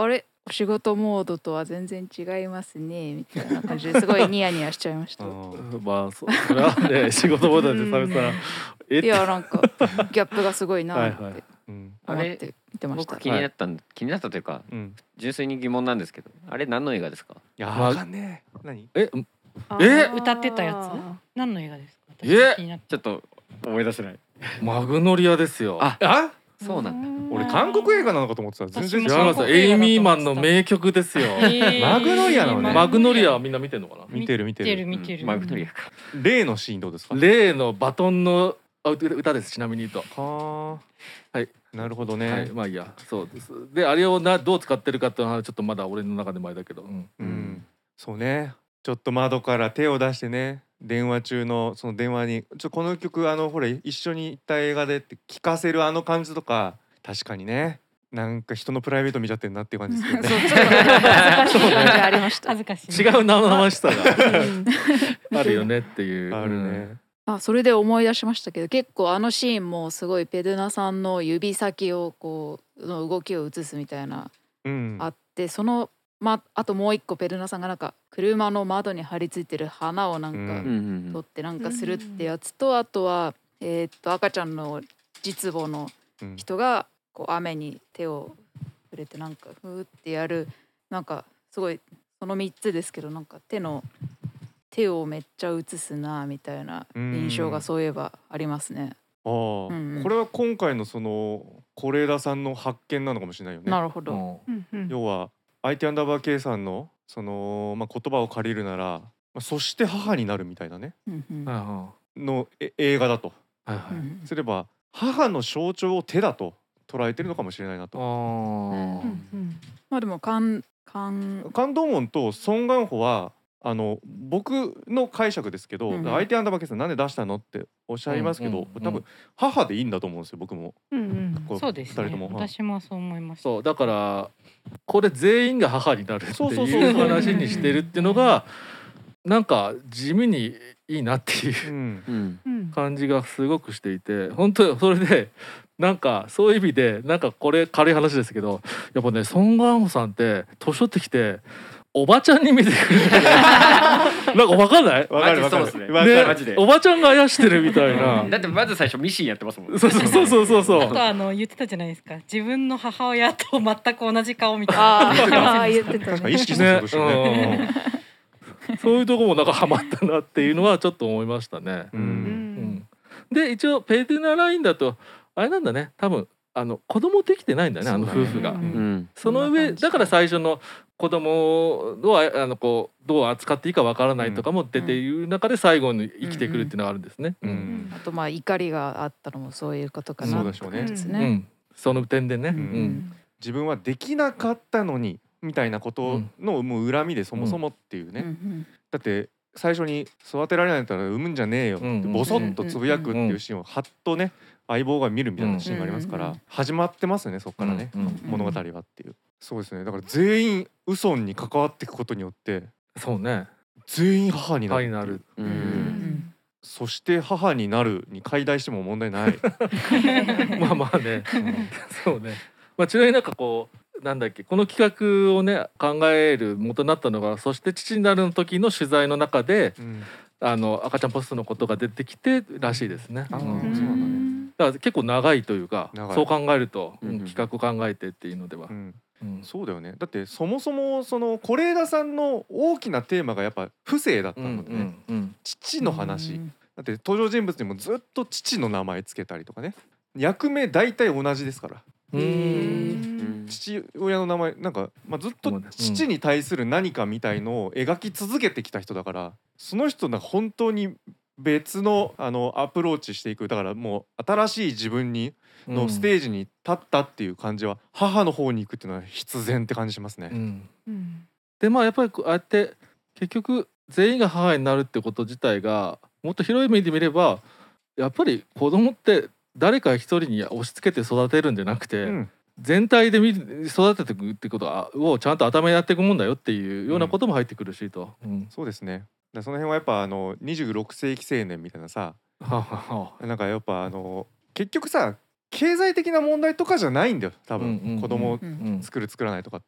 お仕事モードとは全然違いますねみたいな感じですごいニヤニヤしちゃいましたまあそれはね仕事モードでサメさんいやなんかギャップがすごいなってはいはい、 思って見てました。 僕気になったというか、純粋に疑問なんですけど、あれ何の映画ですか？ いやわかんねえ。何？ 歌ってたやつ何の映画ですか？ ちょっと思い出せない。 マグノリアですよ。 あそうなんだ。 俺韓国映画なのかと思ってた。全然違違います。エイミーマンの名曲ですよ。 マグノリアのね。 マグノリアはみんな見てるのかな？ 見てる。 マグノリアか。 例のシーンどうですか？ 例のバトンの歌です。ちなみに言うと。 ははい。 なるほどね。 はい、まあいいや。そうです。であれをどう使ってるかっていうのはちょっとまだ俺の中で前だけど。 そうね。ちょっと窓から手を出してね。電話中のその電話にこの曲ほら一緒に行った映画でって聞かせる感じとか確かにねなんか人のプライベート見ちゃってるなっていう感じですけどね。 そうちょっと恥ずかしい感じありました。 恥ずかしい。 違う生々しさがあるよねっていう。 あるね。 それで思い出しましたけど結構シーンもすごいペドゥナさんの指先をこうの動きを映すみたいな、あってあともう一個ペルナさんがなんか車の窓に貼り付いてる花をなんか取ってなんかするってやつと、あとは赤ちゃんの実母の人がこう雨に手を触れてなんかふーってやるなんかすごいその3つですけどなんか手をめっちゃ映すなみたいな印象がそういえばありますね。 これは今回のその是枝さんの発見なのかもしれないよね。 なるほど。 要はITアンダーバー K さんのその、言葉を借りるなら、そして母になるみたいなね、の映画だと、すれば母の象徴を手だと捉えてるのかもしれないなと。 まあでもカンドンウォンとソン・ガンホは僕の解釈ですけど、ITアンダーバー K さんなんで出したのっておっしゃいますけど、多分母でいいんだと思うんですよ僕も。 そうですね。私もそう思います。 そうだからこれ全員が母になるっていう話にしてるっていうのがなんか地味にいいなっていう感じがすごくしていて、本当それでなんかそういう意味でなんかこれ軽い話ですけどやっぱねソン・ガンホさんって年取ってきておばちゃんに見てくるなんか分かんない？ わかるマジでおばちゃんがあやしてるみたいな。 だってまず最初ミシンやってますもん。 そうあと言ってたじゃないですか、自分の母親と全く同じ顔みたいな。 言ってた確かに意識するしね。 そういうとこもなんかハマったなっていうのはちょっと思いましたね。で一応ペディナラインだとあれなんだね、多分子供できてないんだね夫婦が。その上だから最初の子供をこうどう扱っていいかわからないとかも出ている中で最後に生きてくるっていうのがあるんですね。 あと怒りがあったのもそういうことかな。 そうでしょうね。 その点でね。 自分はできなかったのにみたいなことのもう恨みでそもそもっていうね。だって最初に育てられないんだったら産むんじゃねえよってボソッとつぶやくっていうシーンをはっとね相棒が見るみたいなシーンがありますから始まってますよねそこからね物語はっていう。そうですね。だから全員ウソンに関わっていくことによってそうね全員母になる。そして母になるに解題しても問題ない。 まあねそうね。ちなみになんかこうなんだっけこの企画をね考える元になったのがそして父になるの時の取材の中で、赤ちゃんポストのことが出てきてらしいですね。だから結構長いというかそう考えると、企画を考えてっていうのでは、 そうだよね。だってそもそもその是枝さんの大きなテーマがやっぱ父性だったのでね、父の話、だって登場人物にもずっと父の名前つけたりとかね、役名大体同じですから。父親の名前なんか、ずっと父に対する何かみたいのを描き続けてきた人だから、その人が本当に別のアプローチしていく、だからもう新しい自分にのステージに立ったっていう感じは、母の方に行くっていうのは必然って感じしますね。 でやっぱりこうやって結局全員が母になるってこと自体がもっと広い意味で見ればやっぱり子供って誰か一人に押し付けて育てるんじゃなくて、全体で育てていくってことをちゃんと頭にやっていくもんだよっていうようなことも入ってくるしと。 そうですね。その辺はやっぱ26世紀青年みたいなさなんかやっぱ結局さ経済的な問題とかじゃないんだよ多分、子供を作る作らないとかって。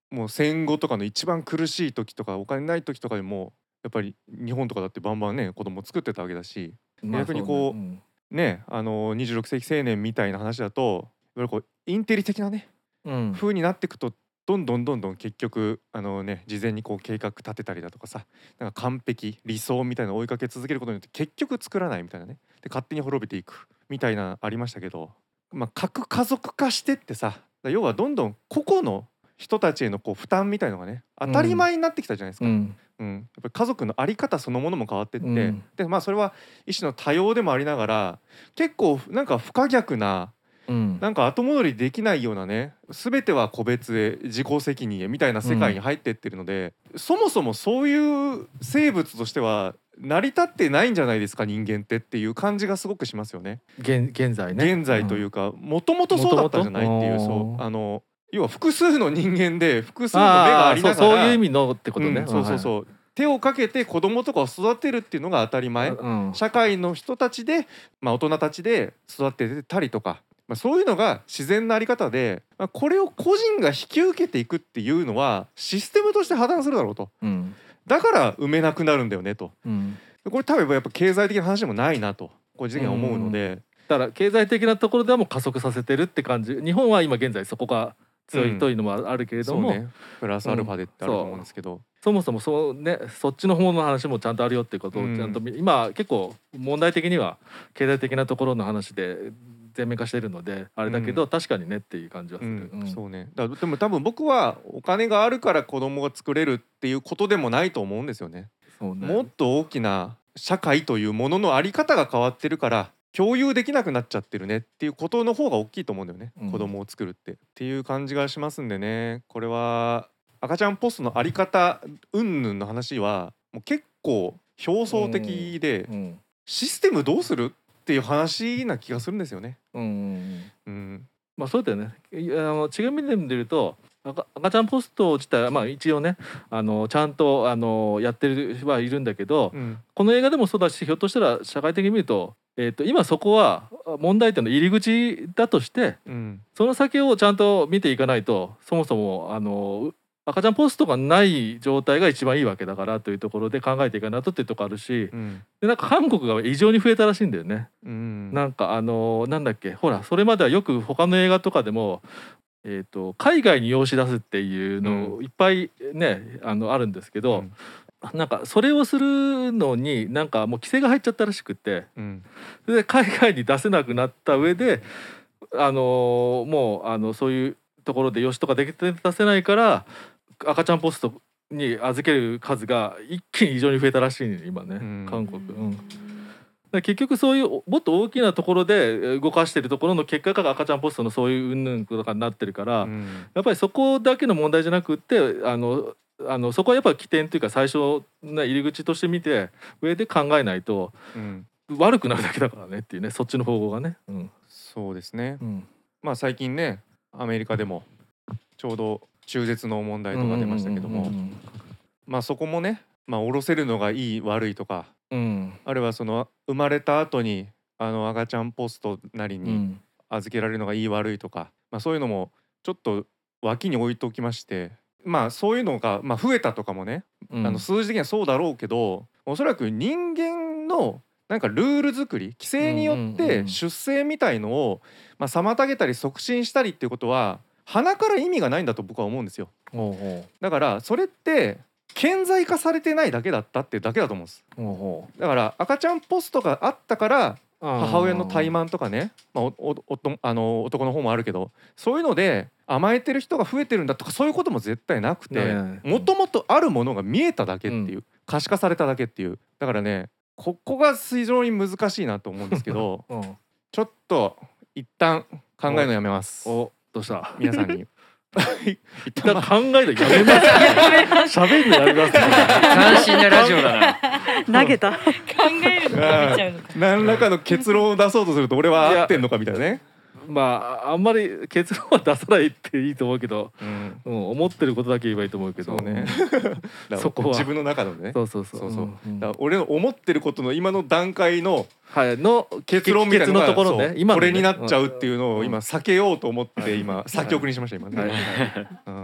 もう戦後とかの一番苦しい時とかお金ない時とかでもやっぱり日本とかだってバンバンね子供作ってたわけだし、逆にこうね26世紀青年みたいな話だといわゆるこうインテリ的なね風になっていくとどんどん結局事前にこう計画立てたりだとかさ、なんか完璧理想みたいなのを追いかけ続けることによって結局作らないみたいなね、で勝手に滅びていくみたいなありましたけど、核家族化してってさ、要はどんどん個々の人たちへのこう負担みたいのがね当たり前になってきたじゃないですか。やっぱり家族の在り方そのものも変わってって、でそれは一種の多様でもありながら結構なんか不可逆な、なんか後戻りできないようなね、全ては個別へ自己責任へみたいな世界に入ってってるので、そもそもそういう生物としては成り立ってないんじゃないですか人間ってっていう感じがすごくしますよね。 現在ね。 現在というかもともとそうだったんじゃないっていう、そう要は複数の人間で複数の目がありながら、 そういう意味のってことね。 そう手をかけて子供とかを育てるっていうのが当たり前、社会の人たちで、大人たちで育ててたりとか、そういうのが自然なあり方で、これを個人が引き受けていくっていうのはシステムとして破綻するだろうと、だから埋めなくなるんだよねと、これ多分やっぱ経済的な話でもないなと個人的には思うので、 だから経済的なところではもう加速させてるって感じ。日本は今現在そこが強いというのもあるけれども、 プラスアルファでってあると思うんですけど、 そもそもそっちの方の話もちゃんとあるよっていうことをちゃんと、今結構問題的には経済的なところの話で全面化しているのであれだけど、確かにねっていう感じはする。 そうね。でも多分僕はお金があるから子供が作れるっていうことでもないと思うんですよね。もっと大きな社会というもののあり方が変わってるから共有できなくなっちゃってるねっていうことの方が大きいと思うんだよね、子供を作るっていう感じがしますんでね。これは赤ちゃんポストのあり方云々の話はもう結構表層的で、システムどうするっていう話な気がするんですよね。 そうだよね。違う意味で見ると赤ちゃんポスト自体は一応ねちゃんとやってるはいるんだけど、この映画でもそうだし、ひょっとしたら社会的に見ると、今そこは問題点の入り口だとして、その先をちゃんと見ていかないと、そもそも赤ちゃんポストがない状態が一番いいわけだからというところで考えていかないとっていうところあるし、でなんか韓国が異常に増えたらしいんだよね。なんかなんだっけ、ほらそれまではよく他の映画とかでも海外に養子出すっていうのいっぱいね、あるんですけど、なんかそれをするのになんかもう規制が入っちゃったらしくて、それで海外に出せなくなった上でもうそういうところで養子とか出せないから赤ちゃんポストに預ける数が一気に異常に増えたらしいね今ね、韓国。結局そういうもっと大きなところで動かしてるところの結果が赤ちゃんポストのそういう云々とかになってるから、やっぱりそこだけの問題じゃなくってそこはやっぱり起点というか最初の入り口として見て上で考えないと、悪くなるだけだからねっていうね、そっちの方向がね。 そうですね。最近ねアメリカでもちょうど中絶の問題とか出ましたけども、そこもね下ろせるのがいい悪いとか、あるいはその生まれた後に赤ちゃんポストなりに預けられるのがいい悪いとか、そういうのもちょっと脇に置いておきまして、そういうのが増えたとかもね、数字的にはそうだろうけど、おそらく人間のなんかルール作り規制によって出生みたいのを妨げたり促進したりっていうことは鼻から意味がないんだと僕は思うんですよ。だからそれって顕在化されてないだけだったっていうだけだと思うんです。だから赤ちゃんポストがあったから母親の怠慢とかね、男の方もあるけどそういうので甘えてる人が増えてるんだとかそういうことも絶対なくて、もともとあるものが見えただけっていう、可視化されただけっていう。だからねここが非常に難しいなと思うんですけどちょっと一旦考えるのやめます。 どうした皆さんに一旦考えるのやめます喋るのやめます斬新なラジオだな投げた考えるのやめちゃうのか。 何らかの結論を出そうとすると俺は合ってんのかみたいなね。 あんまり結論は出さないっていいと思うけど、思ってることだけ言えばいいと思うけど、 そこは自分の中のね、だから俺の思ってることの今の段階の結論みたいなのがこれになっちゃうっていうのを今避けようと思って今先送りにしました今ね。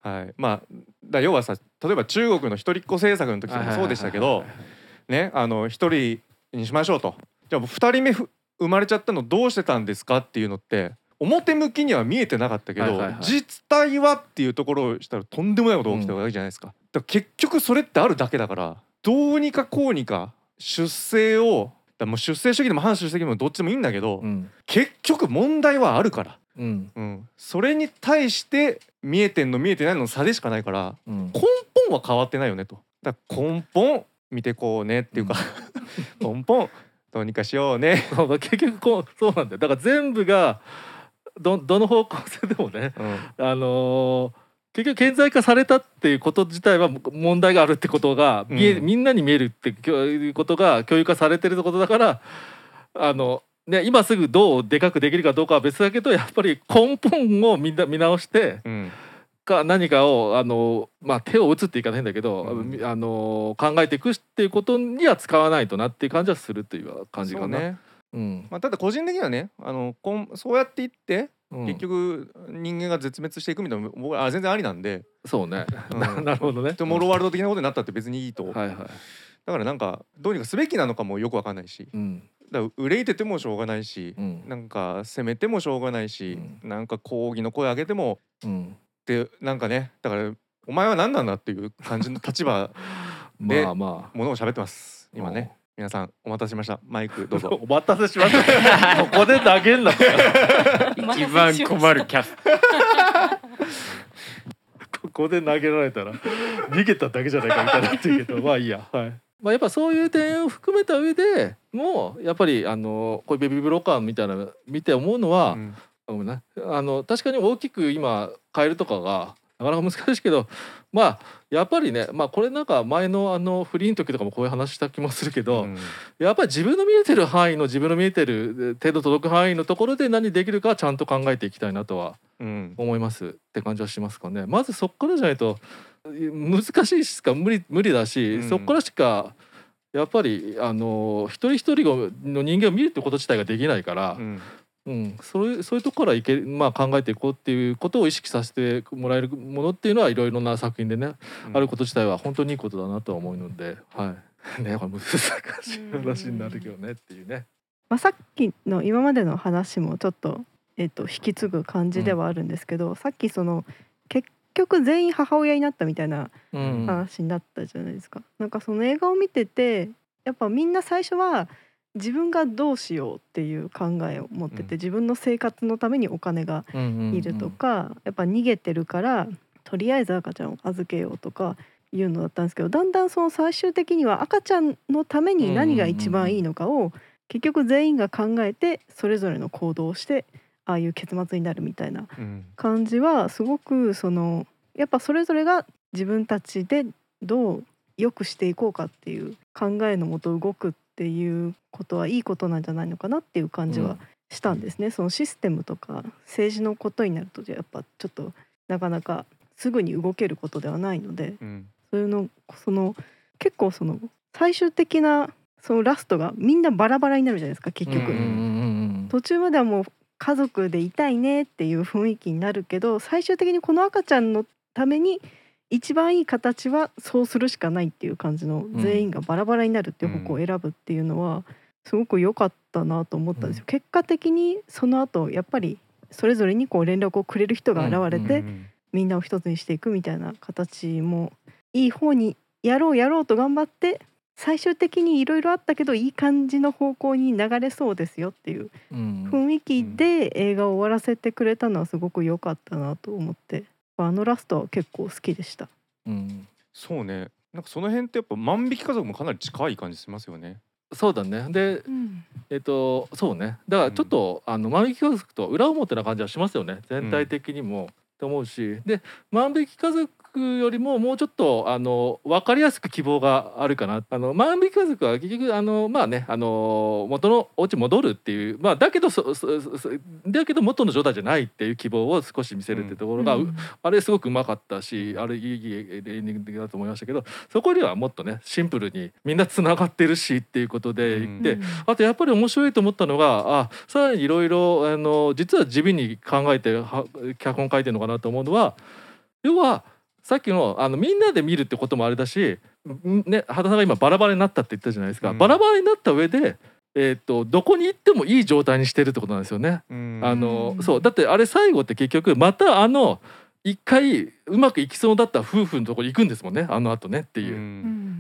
はい、まあ要はさ、例えば中国の一人っ子政策の時もそうでしたけどね、一人にしましょうと、じゃあ二人目生まれちゃったのどうしてたんですかっていうのって表向きには見えてなかったけど、実態はっていうところをしたらとんでもないことが起きたわけじゃないですか。だから結局それってあるだけだから、どうにかこうにか出生を、もう出生主義でも反出生主義でもどっちでもいいんだけど、結局問題はあるから、それに対して見えてんの見えてないのの差でしかないから、根本は変わってないよねと。だから根本見てこうねっていうか、根本どうにかしようね。 結局そうなんだよ。だから全部がどの方向性でもね、結局顕在化されたっていうこと自体は問題があるってことがみんなに見えるっていうことが共有化されてるってことだから、ね、今すぐどうでかくできるかどうかは別だけど、やっぱり根本をみんな見直して、何かを手を打つって言い方変だけど、考えていくっていうことには使わないとなっていう感じはするという感じかな。 ただ個人的にはね、そうやっていって、結局人間が絶滅していくみたいな僕は全然ありなんで。 そうね、なるほどね。 モロワールド的なことになったって別にいいと。だからなんかどうにかすべきなのかもよくわかんないし、だから憂いててもしょうがないし、なんか責めてもしょうがないし、なんか抗議の声上げてもで、なんかね、だからお前は何なんだっていう感じの立場でものを喋ってます今ね。皆さんお待たせしました。マイクどうぞ。 お待たせしました。ここで投げんな。 一番困るキャス。 ここで投げられたら逃げただけじゃないかみたいになってるけど、まあいいや。はい。やっぱそういう点を含めた上でもうやっぱりこういうベビーブローカーみたいなの見て思うのは、ごめんな、確かに大きく今変えるとかがなかなか難しいけど、やっぱりね、これなんか前のフリーの時とかもこういう話した気もするけど、やっぱり自分の見えてる範囲の自分の見えてる程度届く範囲のところで何できるかちゃんと考えていきたいなとは思いますって感じはしますかね。まずそこからじゃないと難しいしか無理だし、そこからしかやっぱり一人一人の人間を見るってこと自体ができないから。そういうところから考えていこうっていうことを意識させてもらえるものっていうのはいろいろな作品でね、あること自体は本当にいいことだなとは思うので、ね、これ難しい話になるけどねっていうね。 さっきの今までの話もちょっと、引き継ぐ感じではあるんですけど、さっきその結局全員母親になったみたいな話になったじゃないですか。なんかその映画を見ててやっぱみんな最初は自分がどうしようっていう考えを持ってて、自分の生活のためにお金がいるとか、やっぱ逃げてるからとりあえず赤ちゃんを預けようとかいうのだったんですけど、だんだんその最終的には赤ちゃんのために何が一番いいのかを結局全員が考えてそれぞれの行動をしてああいう結末になるみたいな感じはすごくやっぱそれぞれが自分たちでどう良くしていこうかっていう考えのもと動くっていうことはいいことなんじゃないのかなっていう感じはしたんですね。そのシステムとか政治のことになるとやっぱちょっとなかなかすぐに動けることではないので、そういうの結構最終的なそのラストがみんなバラバラになるじゃないですか結局。途中まではもう家族でいたいねっていう雰囲気になるけど、最終的にこの赤ちゃんのために一番いい形はそうするしかないっていう感じの、全員がバラバラになるっていう方向を選ぶっていうのはすごく良かったなと思ったんですよ。結果的にその後やっぱりそれぞれにこう連絡をくれる人が現れて、みんなを一つにしていくみたいな形もいい方にやろうと頑張って、最終的にいろいろあったけどいい感じの方向に流れそうですよっていう雰囲気で映画を終わらせてくれたのはすごく良かったなと思って、ラストは結構好きでした。 そうね、なんかその辺ってやっぱ万引き家族もかなり近い感じしますよね。 そうだね。で、そうね。だからちょっと、万引き家族と裏表な感じはしますよね。全体的にも、と思うし、で万引き家族よりももうちょっと分かりやすく希望があるかな。万引き家族は結局元のお家戻るっていう、だけど元の状態じゃないっていう希望を少し見せるってところが、あれすごくうまかったし、あれいいエンディングだと思いましたけど、そこよりはもっとねシンプルにみんなつながってるしっていうことで言って、あとやっぱり面白いと思ったのが、さらにいろいろ実は地味に考えて脚本書いてるのかなと思うのは、 要はさっきのみんなで見るってこともあれだし、ね、畑さんが今バラバラになったって言ったじゃないですか、バラバラになった上で、どこに行ってもいい状態にしてるってことなんですよね。そうだってあれ最後って結局また一回うまくいきそうだった夫婦のところに行くんですもんね、後ねっていう。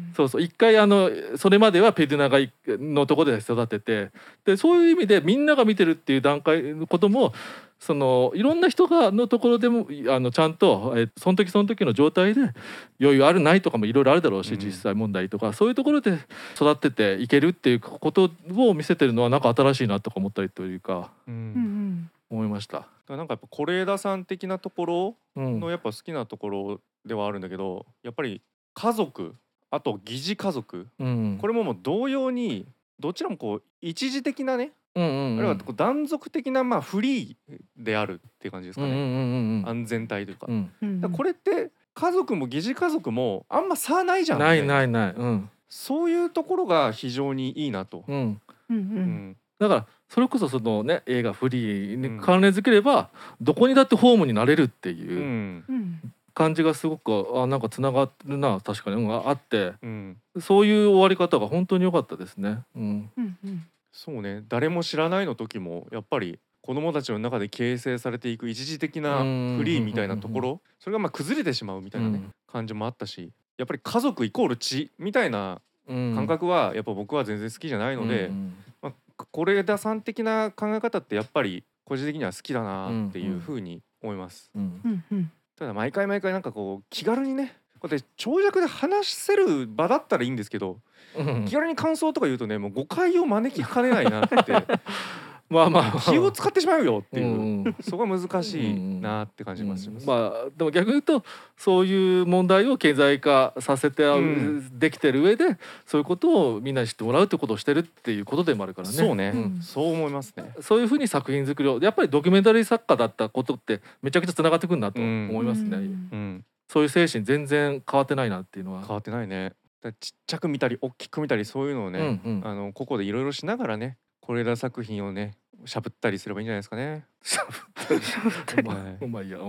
そうそう、一回それまではペドゥナがのところで育てて、でそういう意味でみんなが見てるっていう段階のこともいろんな人がのところでもちゃんと、その時その時の状態で余裕あるないとかもいろいろあるだろうし、実際問題とかそういうところで育ってていけるっていうことを見せてるのはなんか新しいなとか思ったりというか、思いました。 なんかやっぱ是枝さん的なところのやっぱ好きなところではあるんだけど、やっぱり家族、あと疑似家族、これももう同様にどちらもこう一時的なね、あるいはこう断続的なフリーであるっていう感じですかね。安全帯というか。これって家族も疑似家族もあんま差ないじゃん。 ない。 そういうところが非常にいいなと。 だからそれこそ映画フリーに関連づければどこにだってホームになれるっていう感じがすごくなんかつながるな、確かにあって、そういう終わり方が本当に良かったですね。 そうね、誰も知らないの時もやっぱり子供たちの中で形成されていく一時的なフリーみたいなところ、それが崩れてしまうみたいなね、感じもあったし、やっぱり家族イコール血みたいな感覚はやっぱ僕は全然好きじゃないので、是枝さん的な考え方ってやっぱり個人的には好きだなっていうふうに思います。ただ毎回なんかこう気軽にね、こうやって長尺で話せる場だったらいいんですけど、気軽に感想とか言うとね、もう誤解を招きかねないなって気を使ってしまうよっていう、そこは難しいなって感じます。 でも逆に言うとそういう問題を顕在化させてできてる上で、そういうことをみんなに知ってもらうってことをしてるっていうことでもあるからね。 そうね、そう思いますね。 そういうふうに作品作りを、やっぱりドキュメンタリー作家だったことってめちゃくちゃつながってくるなと思いますね。そういう精神全然変わってないなっていうのは。 変わってないね。ちっちゃく見たり大きく見たり、そういうのをね、ここでいろいろしながらね、是枝作品をねしゃぶったりすればいいんじゃないですかね。 しゃぶったりうまいや。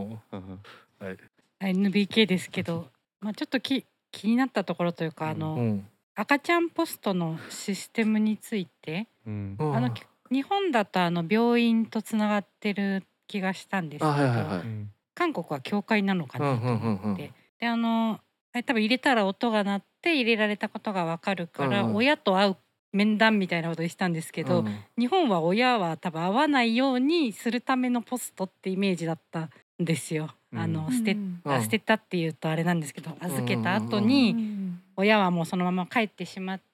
NBK ですけど、ちょっと気になったところというか、赤ちゃんポストのシステムについて、日本だと病院とつながってる気がしたんですけど、韓国は教会なのかなと思って、で多分入れたら音が鳴って入れられたことが分かるから、親と会う面談みたいなことをしたんですけど、日本は親は多分会わないようにするためのポストってイメージだったんですよ。捨てたっていうとあれなんですけど、預けた後に親はもうそのまま帰ってしまって、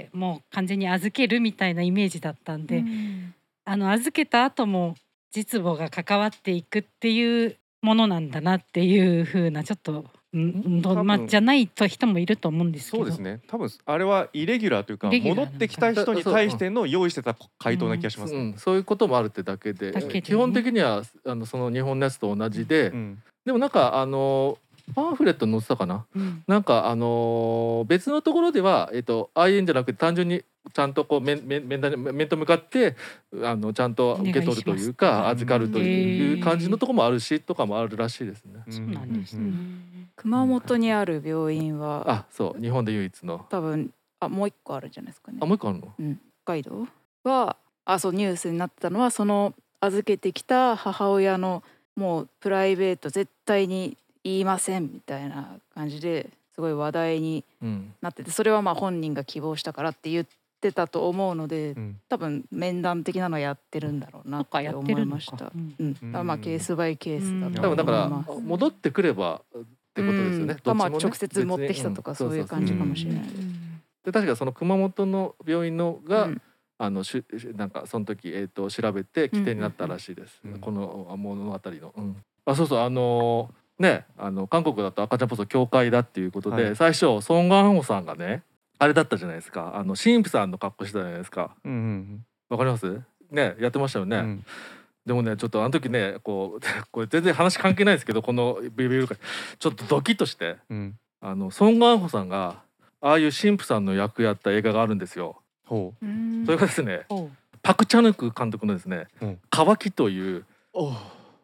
もう完全に預けるみたいなイメージだったんで、預けた後も実母が関わっていくっていうものなんだなっていう風な、ちょっとじゃない人もいると思うんですけど。 そうですね、多分あれはイレギュラーというか、戻ってきた人に対しての用意してた回答な気がします。 そういうこともあるってだけで、基本的にはその日本のやつと同じで、でもなんかパンフレットに載ってたかな、なんか別のところではああいうんじゃなくて、単純にちゃんとこう面と向かってちゃんと受け取るというか預かるという感じのところもあるしとかもあるらしいですね。 そうなんですね。 熊本にある病院はそう日本で唯一の多分もう一個あるんじゃないですかね。 もう一個あるの？ 北海道はそうニュースになってたのは、その預けてきた母親のもうプライベート絶対に言いませんみたいな感じですごい話題になってて、それは本人が希望したからって言ってたと思うので、多分面談的なのやってるんだろうなって思いました。ケースバイケースだと思います。 だから戻ってくればってことですよね。 直接持ってきたとかそういう感じかもしれないです。 で確かその熊本の病院のがなんかその時調べて起点になったらしいです。この物語の。そうそう韓国だと赤ちゃんポスト教会だっていうことで、最初ソン・ガンホさんがねあれだったじゃないですか、神父さんの格好してたじゃないですか。わかりますね、やってましたよね。でもねちょっと時ねこれ全然話関係ないですけど、このビビるからちょっとドキッとして、ソン・ガンホさんがああいう神父さんの役やった映画があるんですよ。それがですねパク・チャヌク監督のですね、乾きという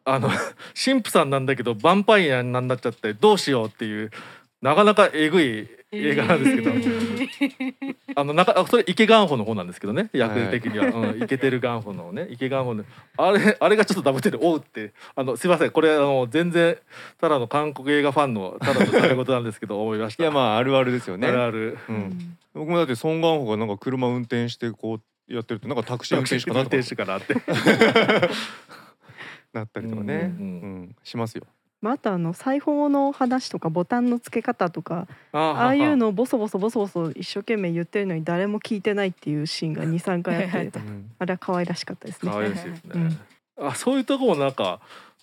神父さんなんだけどヴァンパイアになっちゃってどうしようっていうなかなかえぐい映画なんですけど、それイケガンホの方なんですけどね、役的には、イケてるガンホのね、イケガンホのあれがちょっとダブってるおうってすいません、これ全然ただの韓国映画ファンのただの片言なんですけど思いました。 いやまああるあるですよね。 あるある。 僕もだってソン・ガンホがなんか車運転してこうやってるとなんかタクシー運転手かなとか運転手かなってなったりとかね、しますよ。 あと裁縫の話とかボタンの付け方とかああいうのをボソボソ一生懸命言ってるのに誰も聞いてないっていうシーンが 2,3 回あってあれは可愛らしかったですね。 可愛いですね。そういうとこもなんか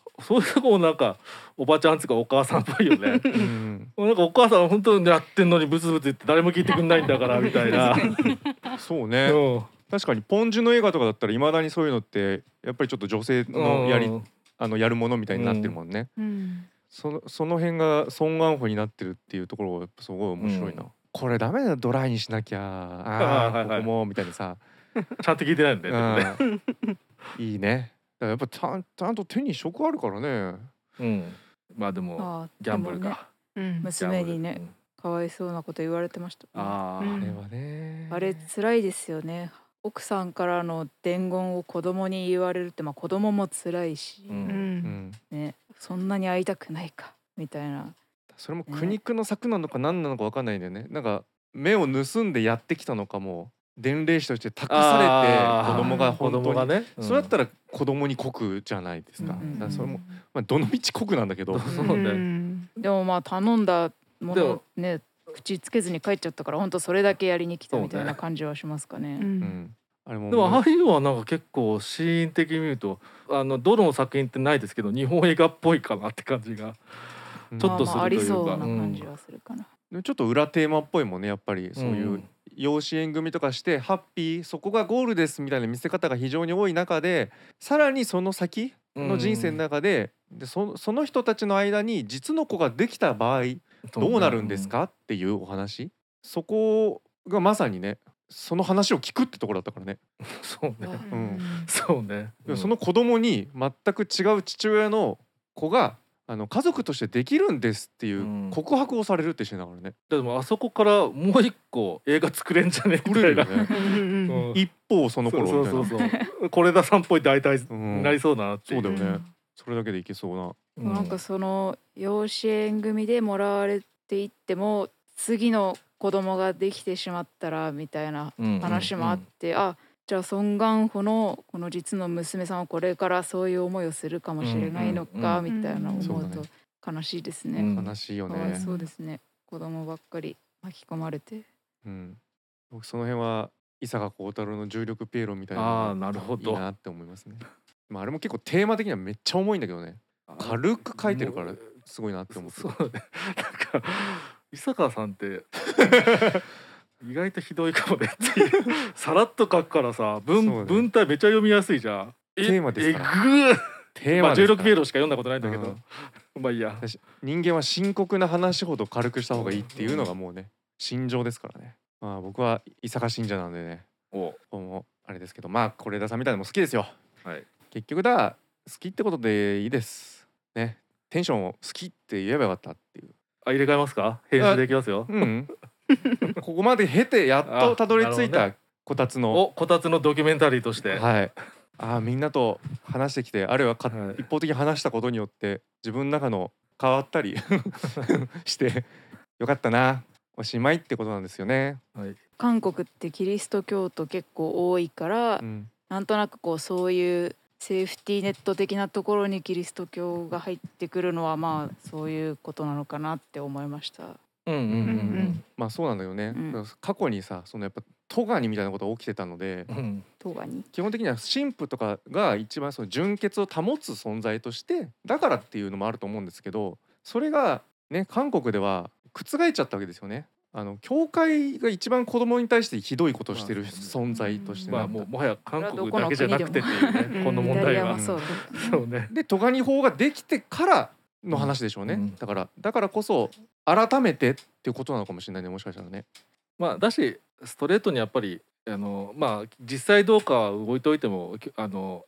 おばちゃんつかお母さんっぽいよね。なんかお母さん本当にやってんのにブツブツ言って誰も聞いてくんないんだからみたいな。 そうね。確かにポンジュの映画とかだったらいまだにそういうのってやっぱりちょっと女性のやるものみたいになってるもんね。その辺がソン・ガンホになってるっていうところがすごい面白いな。これダメだドライにしなきゃここもみたいなさちゃんと聞いてないんだよね。 いいね。やっぱちゃんと手に職あるからね。 まあでもギャンブルか。 娘にねかわいそうなこと言われてました。 あれはね。 あれ辛いですよね。奥さんからの伝言を子供に言われるって子供も辛いし、ね、そんなに会いたくないかみたいな。 それも苦肉の策なのか何なのか分かんないんだよね。なんか目を盗んでやってきたのかも伝令師として託されて子供が本当にね、それだったら子供に酷じゃないですか。それもどの道酷なんだけど、 でも頼んだものね口つけずに帰っちゃったから本当それだけやりに来たみたいな感じはしますかね。 でもああいうのはなんか結構シーン的に見るとどの作品ってないですけど日本映画っぽいかなって感じがちょっとするというか、 ありそうな感じはするかな。 ちょっと裏テーマっぽいもんねやっぱり。そういう養子縁組とかしてハッピーそこがゴールですみたいな見せ方が非常に多い中で、さらにその先の人生の中で、その人たちの間に実の子ができた場合どうなるんですかっていうお話、そこがまさにねその話を聞くってところだったからね。 そうね。そうね。 その子供に全く違う父親の子が家族としてできるんですっていう告白をされるってシーンだからね。 でもあそこからもう一個映画作れんじゃねえみたいな。 一方その頃みたいな。 そう是枝さんっぽい題材になりそうだなっていう。 そうだよね。それだけでいけそうな。なんかその養子縁組でもらわれていっても次の子供ができてしまったらみたいな話もあって、じゃあソン・ガンホのこの実の娘さんはこれからそういう思いをするかもしれないのかみたいな思うと悲しいですね。 悲しいよね。 かわいそうですね。子供ばっかり巻き込まれて。 僕その辺は伊坂幸太郎の重力ピエロみたいなのがいいなって思いますね。あれも結構テーマ的にはめっちゃ重いんだけどね。軽く書いてるからすごいなって思って。 なんか伊坂さんって意外とひどいかもねっていうさらっと書くからさ文体めっちゃ読みやすいじゃん。 テーマですから。 テーマ16ピエロしか読んだことないんだけど、まあいいや。 人間は深刻な話ほど軽くした方がいいっていうのがもうね心情ですからね。僕は伊坂信者なんでね、あれですけど是枝さんみたいなのも好きですよ。結局好きってことでいいですね。テンションを好きって言えばよかったっていう。 入れ替えますか？編集できますよ。 ここまで経てやっとたどり着いたこたつのドキュメンタリーとして、 みんなと話してきて、あるいは一方的に話したことによって自分の中の変わったりしてよかったな、おしまいってことなんですよね。 韓国ってキリスト教徒結構多いから、なんとなくそういうセーフティーネット的なところにキリスト教が入ってくるのはそういうことなのかなって思いました。 そうなんだよね。過去にさやっぱトガニみたいなことが起きてたので、基本的には神父とかが一番純潔を保つ存在としてだからっていうのもあると思うんですけど、それがね韓国では覆っちゃったわけですよね。教会が一番子供に対してひどいことをしてる存在として、 もはや韓国だけじゃなくてっていうねこの問題は。 でトガニ法ができてからの話でしょうね。だからこそ改めてっていうことなのかもしれないね、もしかしたらね。 だしストレートにやっぱり実際どうかは置いといても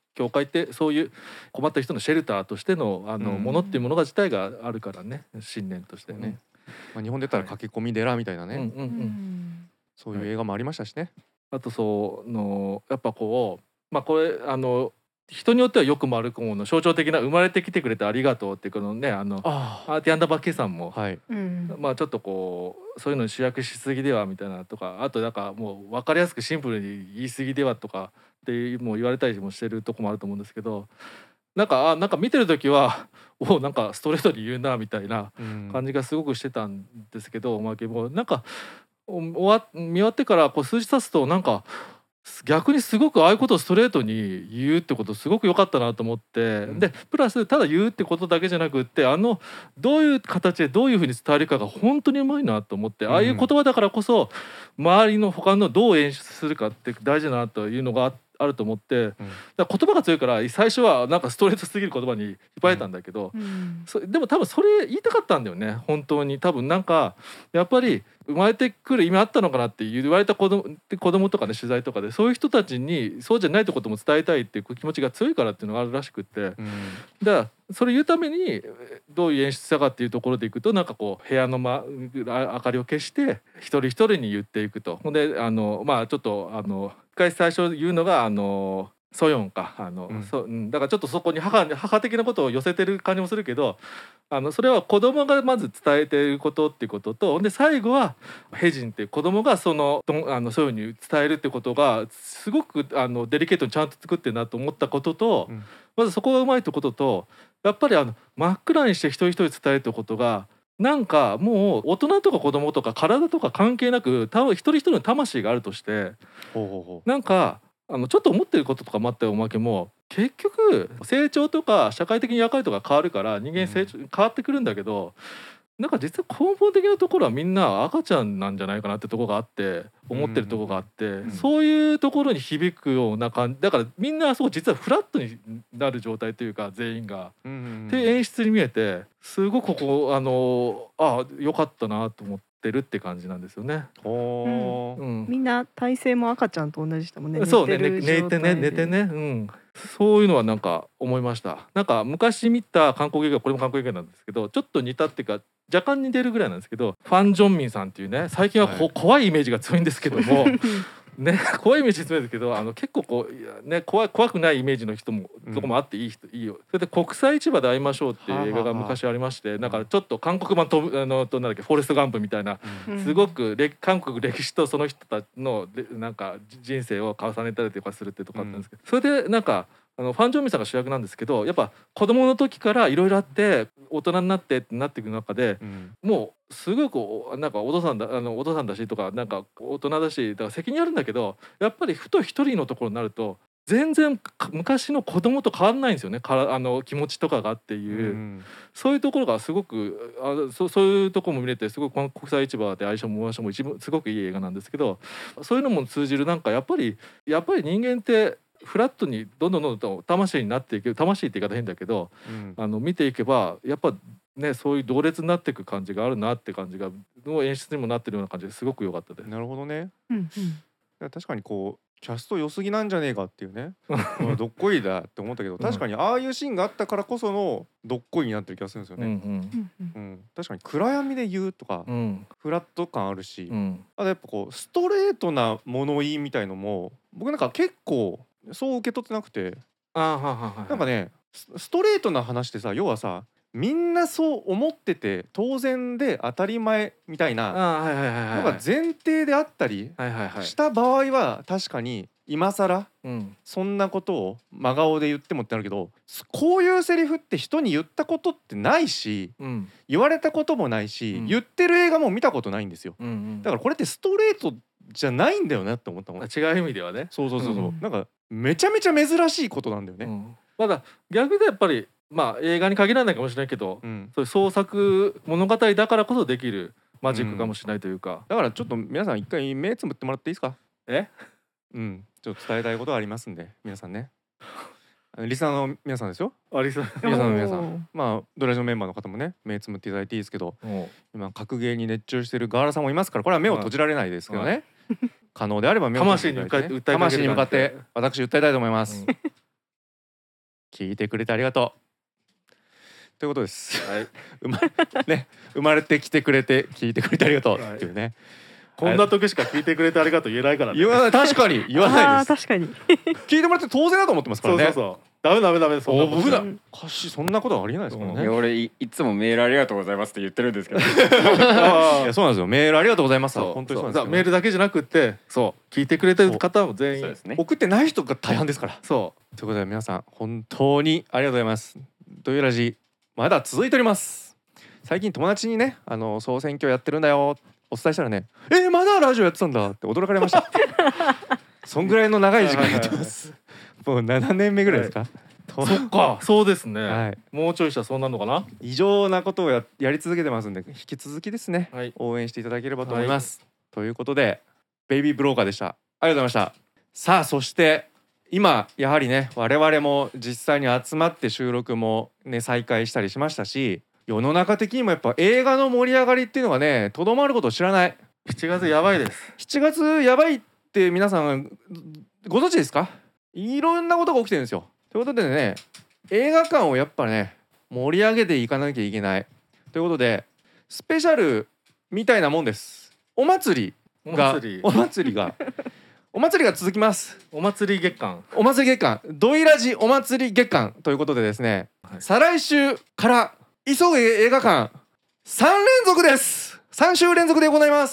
教会ってそういう困った人のシェルターとしてのものっていうものが自体があるからね、信念としてね。 まあ、日本で言ったら駆け込み寺みたいなね、 うんうんうん、 そういう映画もありましたしね。 あとやっぱこれ人によってはよくも悪くもの象徴的な生まれてきてくれてありがとうっていうこのねアーティアンダーバッケさんも、 はい、 まあちょっとそういうのに主役しすぎではみたいなとか、あとなんかもう分かりやすくシンプルに言い過ぎではとかってもう言われたりもしてるとこもあると思うんですけど、なんか見てる時はなんかストレートに言うなみたいな感じがすごくしてたんですけど、おまけもなんか見終わってから数字経つとなんか逆にすごくああいうことをストレートに言うってことすごく良かったなと思って、でプラスただ言うってことだけじゃなくってどういう形でどういうふうに伝えるかが本当にうまいなと思って、ああいう言葉だからこそ周りの他のどう演出するかって大事だなというのがあると思って、だから言葉が強いから最初はなんかストレートすぎる言葉に引っ張られたんだけど、でも多分それ言いたかったんだよね本当に。多分なんかやっぱり生まれてくる意味あったのかなって言われた子供とかね取材とかでそういう人たちにそうじゃないってことも伝えたいっていう気持ちが強いからっていうのがあるらしくって、だからそれ言うためにどういう演出したかっていうところでいくと、なんか部屋の、明かりを消して一人一人に言っていくと。ほんでまあちょっと一回最初言うのがソヨンかだからちょっとそこに母的なことを寄せてる感じもするけど、それは子供がまず伝えていることっていうことと、で最後はヘジンっていう子供がそういうふうに伝えるってことがすごくデリケートにちゃんと作ってるなと思ったことと、まずそこがうまいってことと、やっぱり真っ暗にして一人一人伝えるってことがなんかもう大人とか子供とか体とか関係なく一人一人の魂があるとして、なんかちょっと思ってることとかもあったおまけも結局成長とか社会的に役割とか変わるから人間変わってくるんだけど、なんか実は根本的なところはみんな赤ちゃんなんじゃないかなってところがあって思ってるところがあって、そういうところに響くような感じだから、みんなそう実はフラットになる状態というか全員が、っていう演出に見えてすごく良かったなと思ってるって感じなんですよね。 みんな体勢も赤ちゃんと同じしたもんね。 そうね、寝てね、そういうのはなんか思いました。なんか昔見た韓国映画、これも韓国映画なんですけどちょっと似たっていうか若干似てるぐらいなんですけど、ファン・ジョンミンさんっていうね、最近は怖いイメージが強いんですけどもね、怖いイメージ強いですけど結構ね怖くないイメージの人もどこもあっていいよ。それで国際市場で会いましょうっていう映画が昔ありまして、なんかちょっと韓国版なんだっけフォレスト・ガンプみたいな、すごく韓国歴史とその人たちのなんか人生を重ねたりとかするってとこあったんですけど、それでなんかファン・ジョンミンさんが主役なんですけど、やっぱ子供の時からいろいろあって大人になってってなっていく中で、もうすごくなんかお父さんだしとかなんか大人だしだから責任あるんだけど、やっぱりふと一人のところになると全然昔の子供と変わんないんですよね。気持ちとかがっていう、そういうところがすごくそういうところも見れて、すごく国際市場で相性もすごくいい映画なんですけど、そういうのも通じるなんかやっぱり人間ってフラットにどんどんと魂になっていく、魂って言い方変だけど、見ていけばやっぱねそういう同列になっていく感じがあるなって感じがの演出にもなってるような感じですごく良かったです。 なるほどね。確かにキャスト良すぎなんじゃねえかっていうねどっこいだって思ったけど、確かにああいうシーンがあったからこそのどっこいになってる気がするんですよね。確かに暗闇で言うとか、フラット感あるし、あとやっぱストレートな物言いみたいのも僕なんか結構そう受け取ってなくて、なんかねストレートな話ってさ、要はさみんなそう思ってて当然で当たり前みたいなのが前提であったりした場合は確かに今更そんなことを真顔で言ってもってなるけど、こういうセリフって人に言ったことってないし、言われたこともないし、言ってる映画も見たことないんですよ。だからこれってストレートじゃないんだよなって思ったもん。 違う意味ではね。そう、 なんかめちゃめちゃ珍しいことなんだよね。 まだ逆でやっぱり映画に限らないかもしれないけど、そういう創作物語だからこそできるマジックかもしれないというか、 だからちょっと皆さん一回目つむってもらっていいですか。ちょっと伝えたいことがありますんで、皆さんね、リスナーの皆さんですよ。リスナーの皆さん、ドラジオメンバーの方もね目つむっていただいていいですけど、今格ゲーに熱中してるガーラさんもいますから、これは目を閉じられないですけどね、可能であれば目を閉じていただいて、魂に向かって私訴えたいと思います。 聞いてくれてありがとうということです。 はい。 生まれてきてくれて聞いてくれてありがとうっていうね。 こんな時しか聞いてくれてありがとう言えないからね。 言わない確かに言わないです。 確かに聞いてもらって当然だと思ってますからね。 そう。ダメそんなこと僕だうん歌詞そんなことはありえないですからね。 いや俺いつもメールありがとうございますって言ってるんですけどいやそうなんですよ。メールありがとうございます。 そう本当にそうなんですよ。 メールだけじゃなくってそう聞いてくれてる方も全員そうですね。 送ってない人が大半ですから。 そということで皆さん本当にありがとうございます。というラジまだ続いております。最近友達にね総選挙やってるんだよお伝えしたらねまだラジオやってたんだって驚かれました。そんぐらいの長い時間やってます。もう7年目ぐらいですか。 うそっかそうですね、 はい、 もうちょいしたらそうなるのかな。 異常なことをやり続けてますんで引き続きですね、 はい応援していただければと思います、ということでベイビーブローカーでした。ありがとうございました。さあそして今やはりね我々も実際に集まって収録もね再開したりしましたし、世の中的にもやっぱ映画の盛り上がりっていうのがねとどまることを知らない。 7月やばいです。 7月やばいって皆さんご存知ですか？いろんなことが起きてるんですよ。ということでね映画館をやっぱね盛り上げていかなきゃいけないということでスペシャルみたいなもんです。お祭りが続きます。 お祭り月間お祭り月間ドイラジお祭り月間ということでですね、再来週から急げ映画館3連続です。3週連続で行います。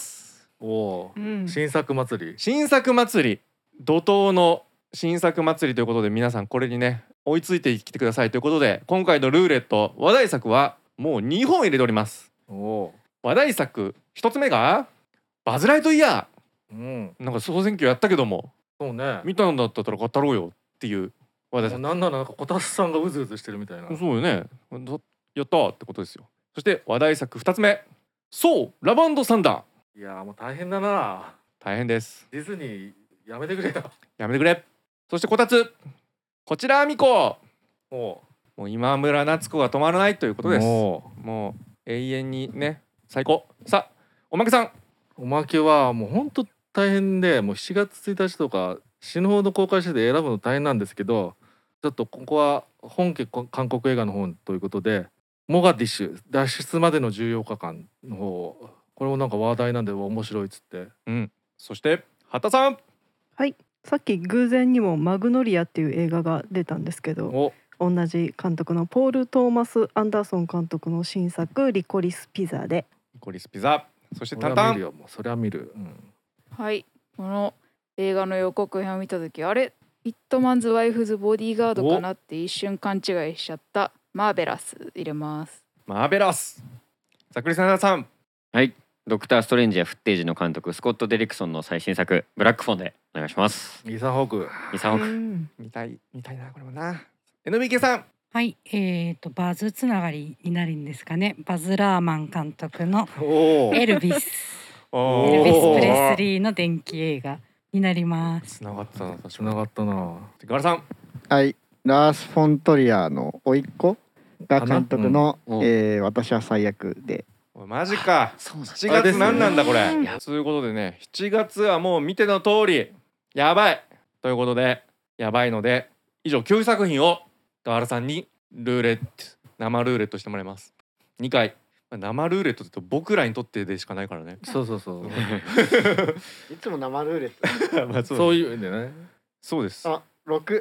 おー新作祭り新作祭り怒涛の新作祭りということで皆さんこれにね追いついてきてくださいということで今回のルーレット話題作はもう2本入れております。 お話題作1つ目がバズ・ライトイヤうんー。なんか総選挙やったけどもそうね見たんだったら語ろうよっていう話題作。 なんならなんかこたつさんがうずうずしてるみたいな。 そうよねやったーってことですよ。そして話題作2つ目そうラブ&サンダー。 いやもう大変だな。 大変です。 ディズニーやめてくれよ。 やめてくれ。そしてこたつこちらあみこおもう今村夏子が止まらないということです。 ももう永遠にね最高。さあおまけさんおまけはもうほんと大変でもう7月1日とか死ぬほど公開してて選ぶの大変なんですけど、ちょっとここは本家韓国映画の方ということでモガディッシュ脱出までの14日間の方これもなんか話題なんで面白いっつって。 そして畑さんさっき偶然にもマグノリアっていう映画が出たんですけど、 お同じ監督のポール・トーマス・アンダーソン監督の新作リコリスピザで。 リコリスピザ。そしてそタンタンれは見るよもうそれは見る、 はいこの映画の予告編を見た時あれイットマンズ・ワイフズ・ボディーガードかなって一瞬勘違いしちゃったマーベラス入れます。 マーベラス。ざっくりさんはいドクターストレンジやフッテージの監督スコット・デリクソンの最新作ブラックフォンでお願いします。 イーサン・ホークイサオク見たいなこれもな。NBK さんはいバズつながりになるんですかね。バズ・ラーマン監督のおエルビスおエルビス・おプレスリーの電気映画になります。 つながったな。 つながったな。 ガラさんはい、ラース・フォントリアーの甥っ子が監督の、私は最悪で。 おいマジか。 そうなん 7月何なんだこれ。ということでね7月はもう見ての通りやばいということでやばいので以上9作品をガーラさんにルーレット生ルーレットしてもらいます。2回生ルーレットって言うと僕らにとってでしかないからね。 そうそうそういつも生ルーレット。 まあそういうんでね。 そうです。 あ、6。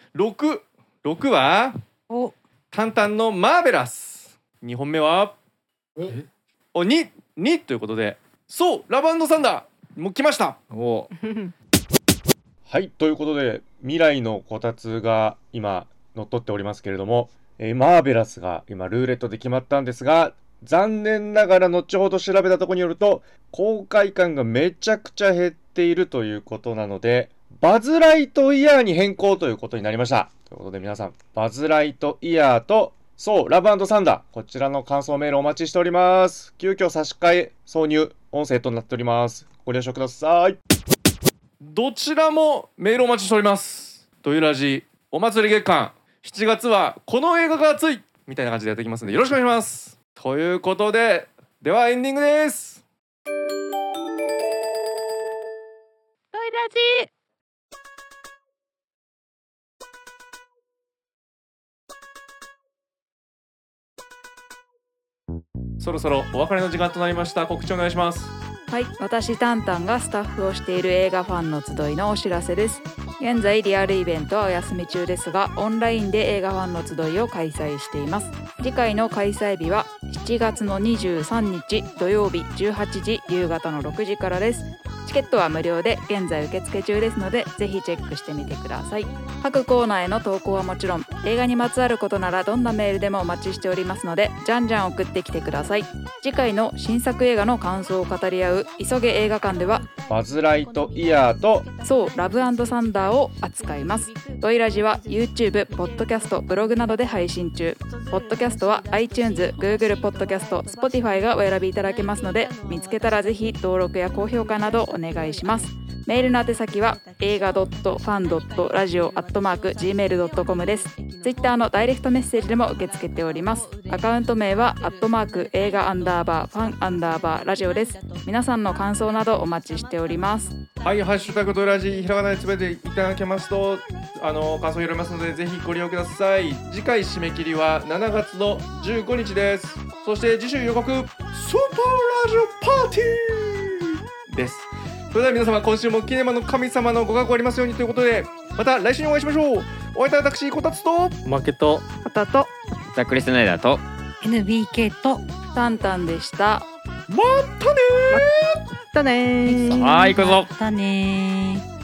6はおタンタンのマーベラス。2本目は2ということでそうラブ&サンダーもう来ました。 おはいということで未来のこたつが今乗っ取っておりますけれども、マーベラスが今ルーレットで決まったんですが残念ながら後ほど調べたところによると公開感がめちゃくちゃ減っているということなのでバズ・ライトイヤーに変更ということになりました。ということで皆さんバズ・ライトイヤーとそうラブ&サンダーこちらの感想メールお待ちしております。急遽差し替え挿入音声となっております。ご了承ください。どちらもメールお待ちしております。ドイラジお祭り月間7月はこの映画が熱いみたいな感じでやっていきますのでよろしくお願いします。ということでではエンディングです。 ドイラジそろそろお別れの時間となりました。告知お願いします。 はい、私タンタンがスタッフをしている映画ファンの集いのお知らせです。現在リアルイベントはお休み中ですが、オンラインで映画ファンの集いを開催しています。次回の開催日は7月の23日土曜日18時夕方の6時からです。チケットは無料で現在受付中ですので、ぜひチェックしてみてください。各コーナーへの投稿はもちろん、映画にまつわることならどんなメールでもお待ちしておりますので、じゃんじゃん送ってきてください。次回の新作映画の感想を語り合う急げ映画館では、 バズ・ライトイヤーとそうラブ&サンダーを扱います。ドイラジは YouTube、ポッドキャスト、ブログなどで配信中。ポッドキャストは iTunes、Google ポッドキャスト、Spotify がお選びいただけますので、見つけたらぜひ登録や高評価などお願いします。メールの宛先は映画.fan.radio@gmail.com です。Twitter のダイレクトメッセージでも受け付けております。アカウント名は映画_ファン_ラジオです。皆さんの感想などお待ちしております。 はい、ハッシュタグドイラジひらがなでつぶやいていただけますと感想を拾いますので、ぜひご利用ください。次回締め切りは7月の15日です。そして次週予告スーパーラジオパーティーです。それでは皆様、今週もキネマの神様のご加護ありますようにということで、また来週にお会いしましょう。お会いいたい私こたつと負けとパタとザ・クリス・ナイダーと NBK とタンタンでした。 またねー。 だねー。 はい、行くぞ。 またねー。